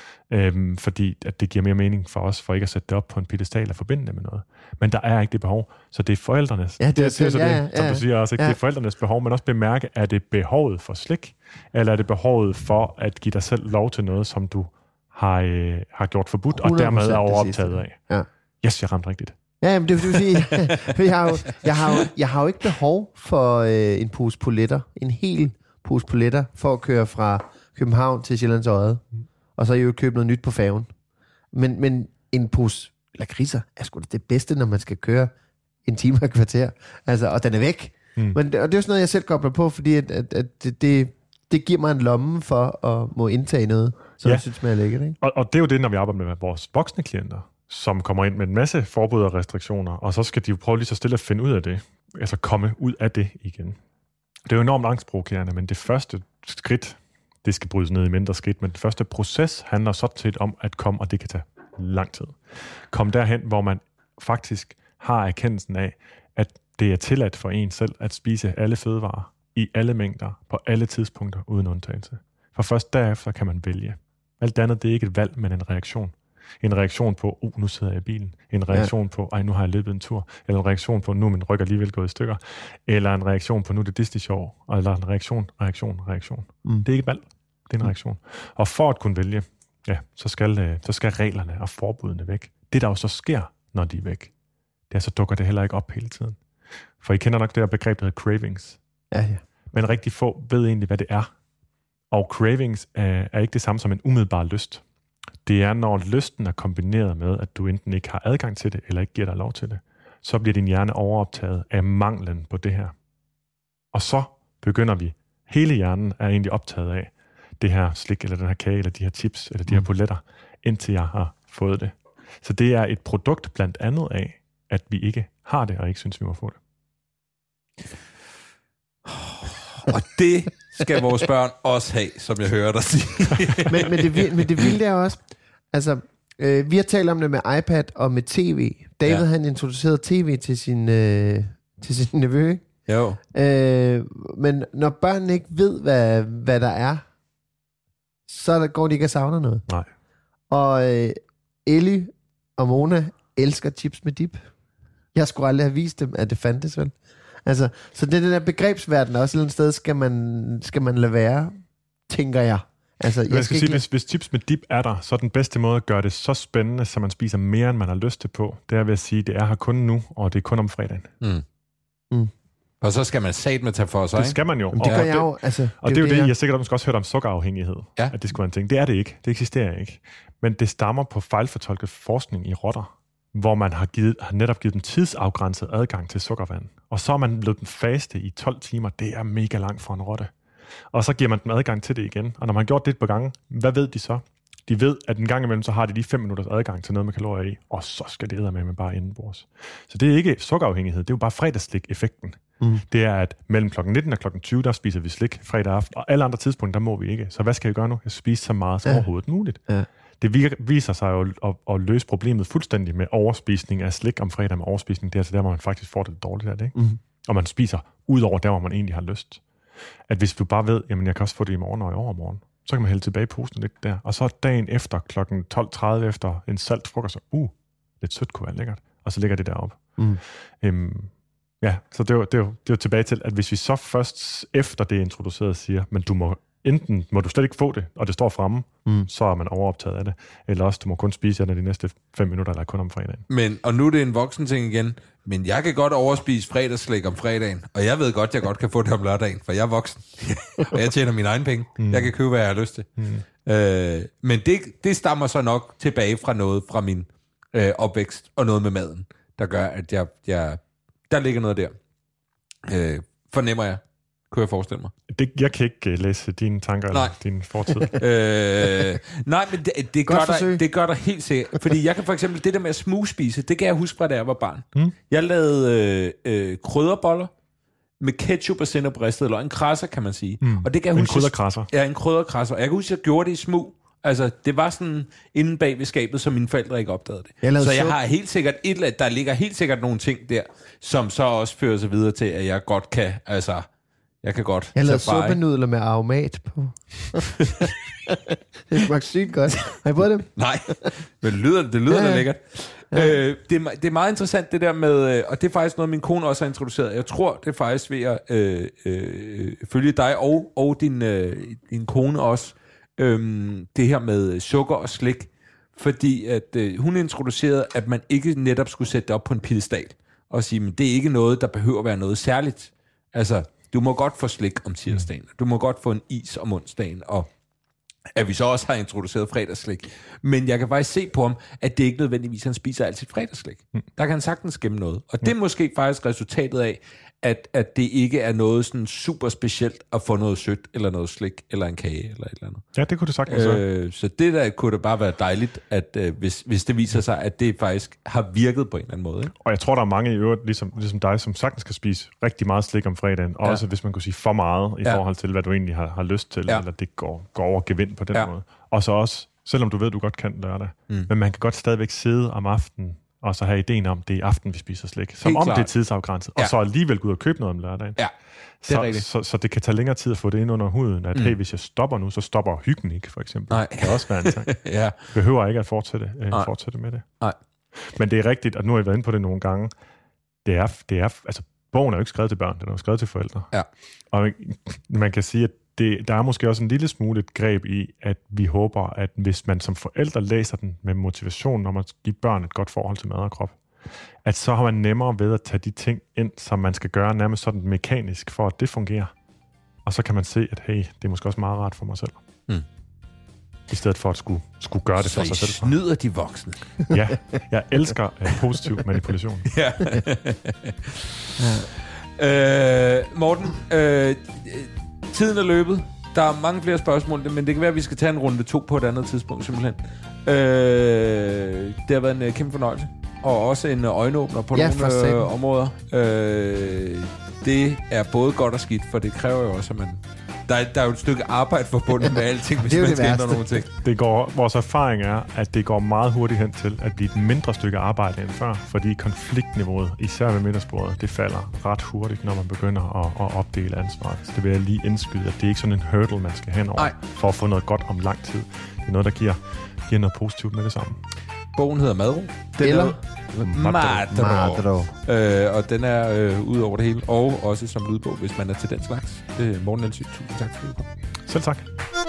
Øhm, fordi at det giver mere mening for os, for ikke at sætte det op på en piedestal og forbinde det med noget. Men der er ikke det behov, så det er forældrenes. Ja, det er, det, er, det, ja, ja, det, som ja, du siger også, ikke? Ja. Det er forældrenes behov, men også bemærke, er det behovet for slik, eller er det behovet for at give dig selv lov til noget, som du har, øh, har gjort forbudt, og dermed er overoptaget af. Ja. Yes, jeg ramte rigtigt. Ja, men det vil sige, jeg har, jo, jeg, har jo, jeg har jo ikke behov for øh, en pose poletter, en hel pose poletter, for at køre fra København til Sjællands Odde, og så er jeg jo købt noget nyt på færgen. Men, men en pose lakridser er sgu det bedste, når man skal køre en time og kvarter. Altså, og den er væk. Mm. Men, og det er jo sådan noget, jeg selv kobler på, fordi at, at, at det, det, det giver mig en lomme for at må indtage noget, som ja. jeg synes smager lækkert. Ikke? Og, og det er jo det, når vi arbejder med vores voksne klienter, som kommer ind med en masse forbud og restriktioner, og så skal de jo prøve lige så stille at finde ud af det, altså komme ud af det igen. Det er jo enormt angstprovokerende, men det første skridt, det skal brydes ned i mindre skridt, men det første proces handler så set om at komme, og det kan tage lang tid. Kom derhen, hvor man faktisk har erkendelsen af, at det er tilladt for en selv at spise alle fødevarer i alle mængder, på alle tidspunkter, uden undtagelse. For først derefter kan man vælge. Alt andet, det er ikke et valg, men en reaktion. En reaktion på, uh, nu sidder jeg i bilen. En reaktion ja. på, ej, nu har jeg løbet en tur. Eller en reaktion på, nu er min ryg alligevel gået i stykker. Eller en reaktion på, nu er det Disney-show. Eller en reaktion, reaktion, reaktion. Mm. Det er ikke et valg, det er en reaktion. Og for at kunne vælge, ja, så skal, så skal reglerne og forbudene væk. Det, der jo så sker, når de er væk, det er, så dukker det heller ikke op hele tiden. For I kender nok det her begreb, der hedder cravings. Ja, ja. Men rigtig få ved egentlig, hvad det er. Og cravings er, er ikke det samme som en umiddelbar lyst. Det er, når lysten er kombineret med, at du enten ikke har adgang til det, eller ikke giver dig lov til det, så bliver din hjerne overoptaget af manglen på det her. Og så begynder vi, hele hjernen er egentlig optaget af det her slik, eller den her kage, eller de her chips, eller de her poletter, indtil jeg har fået det. Så det er et produkt blandt andet af, at vi ikke har det, og ikke synes, vi må få det. Og det skal vores børn også have, som jeg hører dig sige. men, men, det, men det vilde er også, altså, øh, vi har talt om det med iPad og med tv. David, ja. han introducerede tv til sin, øh, til sin nevø, ikke? Jo. Øh, men når børnene ikke ved, hvad, hvad der er, så går de ikke og savner noget. Nej. Og øh, Ellie og Mona elsker chips med dip. Jeg skulle aldrig have vist dem, at det fandtes, vel? Altså, så det er den der begrebsverden også et eller andet sted, skal man, skal man lade være, tænker jeg. Altså, jeg, jeg skal, skal sige, hvis, hvis chips med dip er der, så er den bedste måde at gøre det så spændende, så man spiser mere, end man har lyst til på. Det er ved at sige, det er her kun nu, og det er kun om fredagen. Mm. Mm. Og så skal man satme tage for sig, det skal man jo. Jamen, det gør jeg jo. Altså, det og det er jo det, det jeg sikkert også hørt om sukkerafhængighed. Ja. At det skulle være en ting. Det er det ikke. Det eksisterer ikke. Men det stammer på fejlfortolket forskning i rotter, hvor man har, givet, har netop givet dem tidsafgrænset adgang til sukkervand. Og så har man blevet dem faste i tolv timer. Det er mega langt for en rotte. Og så giver man dem adgang til det igen. Og når man har gjort det et par gange, hvad ved de så? De ved, at en gang imellem, så har de lige fem minutters adgang til noget med kalorier i, og så skal det eddermame bare indenbords. Så det er ikke sukkerafhængighed, det er jo bare fredagsslik-effekten. Mm. Det er, at mellem klokken nitten og klokken tyve, der spiser vi slik fredag aften, og alle andre tidspunkter, der må vi ikke. Så hvad skal jeg gøre nu? Jeg spiser så meget som ja. overhovedet muligt. Ja. Det viser sig jo at, at løse problemet fuldstændig med overspisning af slik om fredag med overspisning. Det er altså der, hvor man faktisk får det dårligt af det, ikke? Mm. Og man spiser ud over der, hvor man egentlig har lyst. At hvis du bare ved, jamen jeg kan også få det i morgen og i overmorgen, så kan man hælde tilbage i posen lidt der. Og så dagen efter, klokken tolv tredive efter en salt frokost, så uh, lidt sødt kunne være lækkert. Og så ligger det deroppe. Mm. Øhm, ja, så det er, jo, det, er jo, det er jo tilbage til, at hvis vi så først efter det introduceret siger, men du må enten må du slet ikke få det, og det står fremme, mm. så er man overoptaget af det. Eller også, du må kun spise det de næste fem minutter, eller kun om fredagen. Men, og nu er det en voksen ting igen, men jeg kan godt overspise fredagsslik om fredagen, og jeg ved godt, jeg godt kan få det om lørdagen, for jeg er voksen, og jeg tjener mine egne penge. Mm. Jeg kan købe, hvad jeg har lyst til. Mm. Øh, men det, det stammer så nok tilbage fra noget fra min øh, opvækst, og noget med maden, der gør, at jeg, jeg der ligger noget der. Øh, fornemmer jeg, kunne jeg forestille mig. Det, jeg kan ikke uh, læse dine tanker Nej. eller din fortid. øh, nej, men det, det, gør der, det gør der helt sikkert. Fordi jeg kan for eksempel, det der med at smugspise, det kan jeg huske fra da jeg var barn. Mm. Jeg lavede øh, øh, krydderboller med ketchup og sennep ristet, eller en krasser, kan man sige. Mm. Og det kan jeg en huske, krydderkrasser. Ja, en krydderkrasser. Jeg kan huske, at jeg gjorde det i smug. Altså, det var sådan inde bag ved skabet, så mine forældre ikke opdagede det. Jeg så jeg suppe. har helt sikkert et eller andet, der ligger helt sikkert nogle ting der, som så også fører sig videre til, at jeg godt kan, altså, jeg kan godt. Jeg lavede suppenudler med aromat på. Det smager sygt godt. Har I prøvet dem? Nej, men det lyder, det lyder ja, ja. lækkert. Ja. Øh, det, er, det er meget interessant det der med, og det er faktisk noget, min kone også har introduceret. Jeg tror, det er faktisk ved at øh, øh, følge dig og, og din, øh, din kone også, øh, det her med sukker og slik. Fordi at øh, hun introducerede, at man ikke netop skulle sætte det op på en piedestal og sige, men det er ikke noget, der behøver at være noget særligt. Altså, du må godt få slik om tirsdagen, du må godt få en is om onsdagen, og at vi så også har introduceret fredagsslik. Men jeg kan faktisk se på ham, at det ikke nødvendigvis, han spiser altid fredagsslik. Mm. Der kan han sagtens gemme noget. Og det er måske faktisk resultatet af, at, at det ikke er noget sådan super specielt at få noget sødt, eller noget slik, eller en kage, eller et eller andet. Ja, det kunne det sagtens øh, Så det der kunne det bare være dejligt, at øh, hvis, hvis det viser sig, at det faktisk har virket på en eller anden måde. Ikke? Og jeg tror, der er mange i øvrigt, ligesom, ligesom dig, som sagtens kan spise rigtig meget slik om fredagen. Ja. Også hvis man kunne sige for meget i ja. forhold til, hvad du egentlig har, har lyst til, ja. eller det går, går over gevind på den ja. måde. Og så også, selvom du ved, du godt kan lørdag, mm. men man kan godt stadigvæk sidde om aftenen, og så have ideen om, det er i aften, vi spiser slik. Som Helt om klart. Det er tidsafgrænset. Ja. Og så alligevel gå ud og købe noget om lørdagen. Ja, det er så, så, så det kan tage længere tid at få det ind under huden. At mm. hey, hvis jeg stopper nu, så stopper hyggen ikke, for eksempel. Nej. Det kan også være en ting. ja. Behøver ikke at fortsætte, øh, fortsætte med det. Nej. Men det er rigtigt, at nu har jeg været inde på det nogle gange. Det er, det er, altså, bogen er jo ikke skrevet til børn, den er jo skrevet til forældre. Ja. Og man kan sige, at det, der er måske også en lille smule et greb i, at vi håber, at hvis man som forældre læser den med motivation om at give børn et godt forhold til mad og krop, at så har man nemmere ved at tage de ting ind, som man skal gøre nærmest sådan mekanisk, for at det fungerer. Og så kan man se, at hey, det er måske også meget rart for mig selv. Mm. I stedet for at skulle, skulle gøre det så for sig selv. Så snyder de voksne. Ja, jeg elsker uh, positiv manipulation. ja. ja. øh, Morten, øh, tiden er løbet. Der er mange flere spørgsmål, men det kan være, at vi skal tage en runde to på et andet tidspunkt, simpelthen. Øh, det har været en uh, kæmpe fornøjelse. Og også en uh, øjenåbner på ja, nogle uh, områder. Øh, det er både godt og skidt, for det kræver jo også, at man... Der er, der er jo et stykke arbejde forbundet med alting, hvis man skal ændre nogle ting. Det går, vores erfaring er, at det går meget hurtigt hen til at blive et mindre stykke arbejde end før, fordi konfliktniveauet, især ved middagsbordet, det falder ret hurtigt, når man begynder at, at opdele ansvaret. Så det vil jeg lige indskyde, at det er ikke sådan en hurdle, man skal hen over Ej. for at få noget godt om lang tid. Det er noget, der giver, giver noget positivt med det samme. Bogen hedder Madro. Den Eller? Madro. Madro. Øh, og den er øh, ud over det hele, og også som lydbog, hvis man er til den slags. Øh, Morten Elsø, tusind tak for det. Selv tak.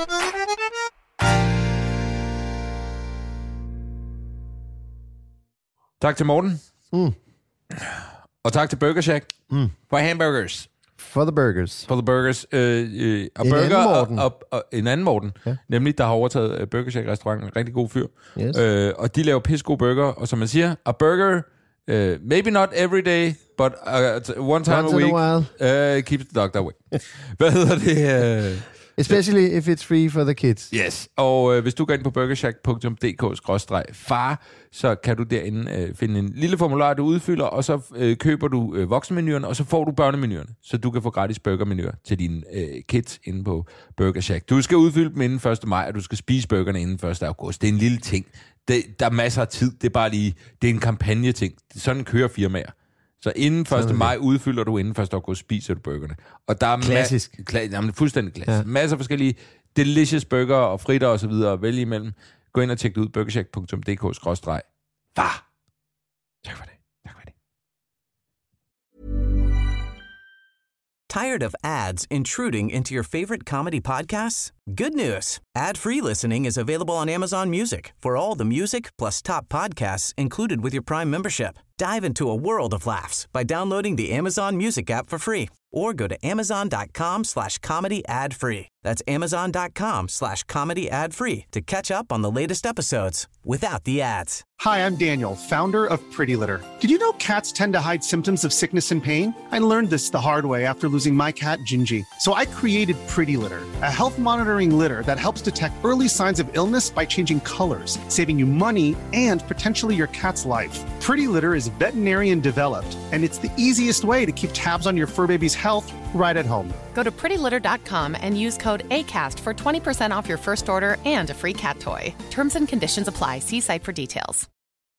Tak til Morten. Mm. Og tak til Burger Shack mm. for hamburgers. For the burgers. For the burgers. Øh, øh, og en, burger, anden Morten. Og, og, og, en anden Morten. Ja. Nemlig, der har overtaget uh, Burger Shack-restauranten. En rigtig god fyr. Yes. Øh, og de laver pissegode burger. Og som man siger, a burger, uh, maybe not every day, but uh, one time Once a week, a uh, keeps the doctor away. Hvad hedder det? Uh, Especially if it's free for the kids. Yes. Og øh, hvis du går ind på burgershack punktum d k skråstreg far, så kan du derinde øh, finde en lille formular, du udfylder, og så øh, køber du øh, voksenmenuerne, og så får du børnemenuerne, så du kan få gratis burgermenuer til dine øh, kids inde på Burger Shack. Du skal udfylde dem inden første maj, og du skal spise burgerne inden første august. Det er en lille ting. Det, der er masser af tid. Det er bare lige, det er en kampagneting. Sådan kører firmaer. Så inden første maj udfylder du, inden første august spiser du burgerne. Og der er klassisk. Ma- kla- jamen, fuldstændig klassisk. Ja. Masser af forskellige delicious burger og fritter og så videre at vælge imellem. Gå ind og tjek det ud, burgershack punktum d k skråstreg far. Tak for det. Tak for det. Tired of ads intruding into your favorite comedy podcasts? Good news. Ad-free listening is available on Amazon Music for all the music plus top podcasts included with your Prime membership. Dive into a world of laughs by downloading the Amazon Music app for free or go to amazon.com slash comedy ad free. That's amazon.com slash comedy ad free to catch up on the latest episodes without the ads. Hi, I'm Daniel, founder of Pretty Litter. Did you know cats tend to hide symptoms of sickness and pain? I learned this the hard way after losing my cat, Gingy. So I created Pretty Litter, a health monitoring litter that helps detect early signs of illness by changing colors, saving you money and potentially your cat's life. Pretty Litter is veterinarian developed, and it's the easiest way to keep tabs on your fur baby's health right at home. Go to pretty litter dot com and use code ACAST for twenty percent off your first order and a free cat toy. Terms and conditions apply. See site for details.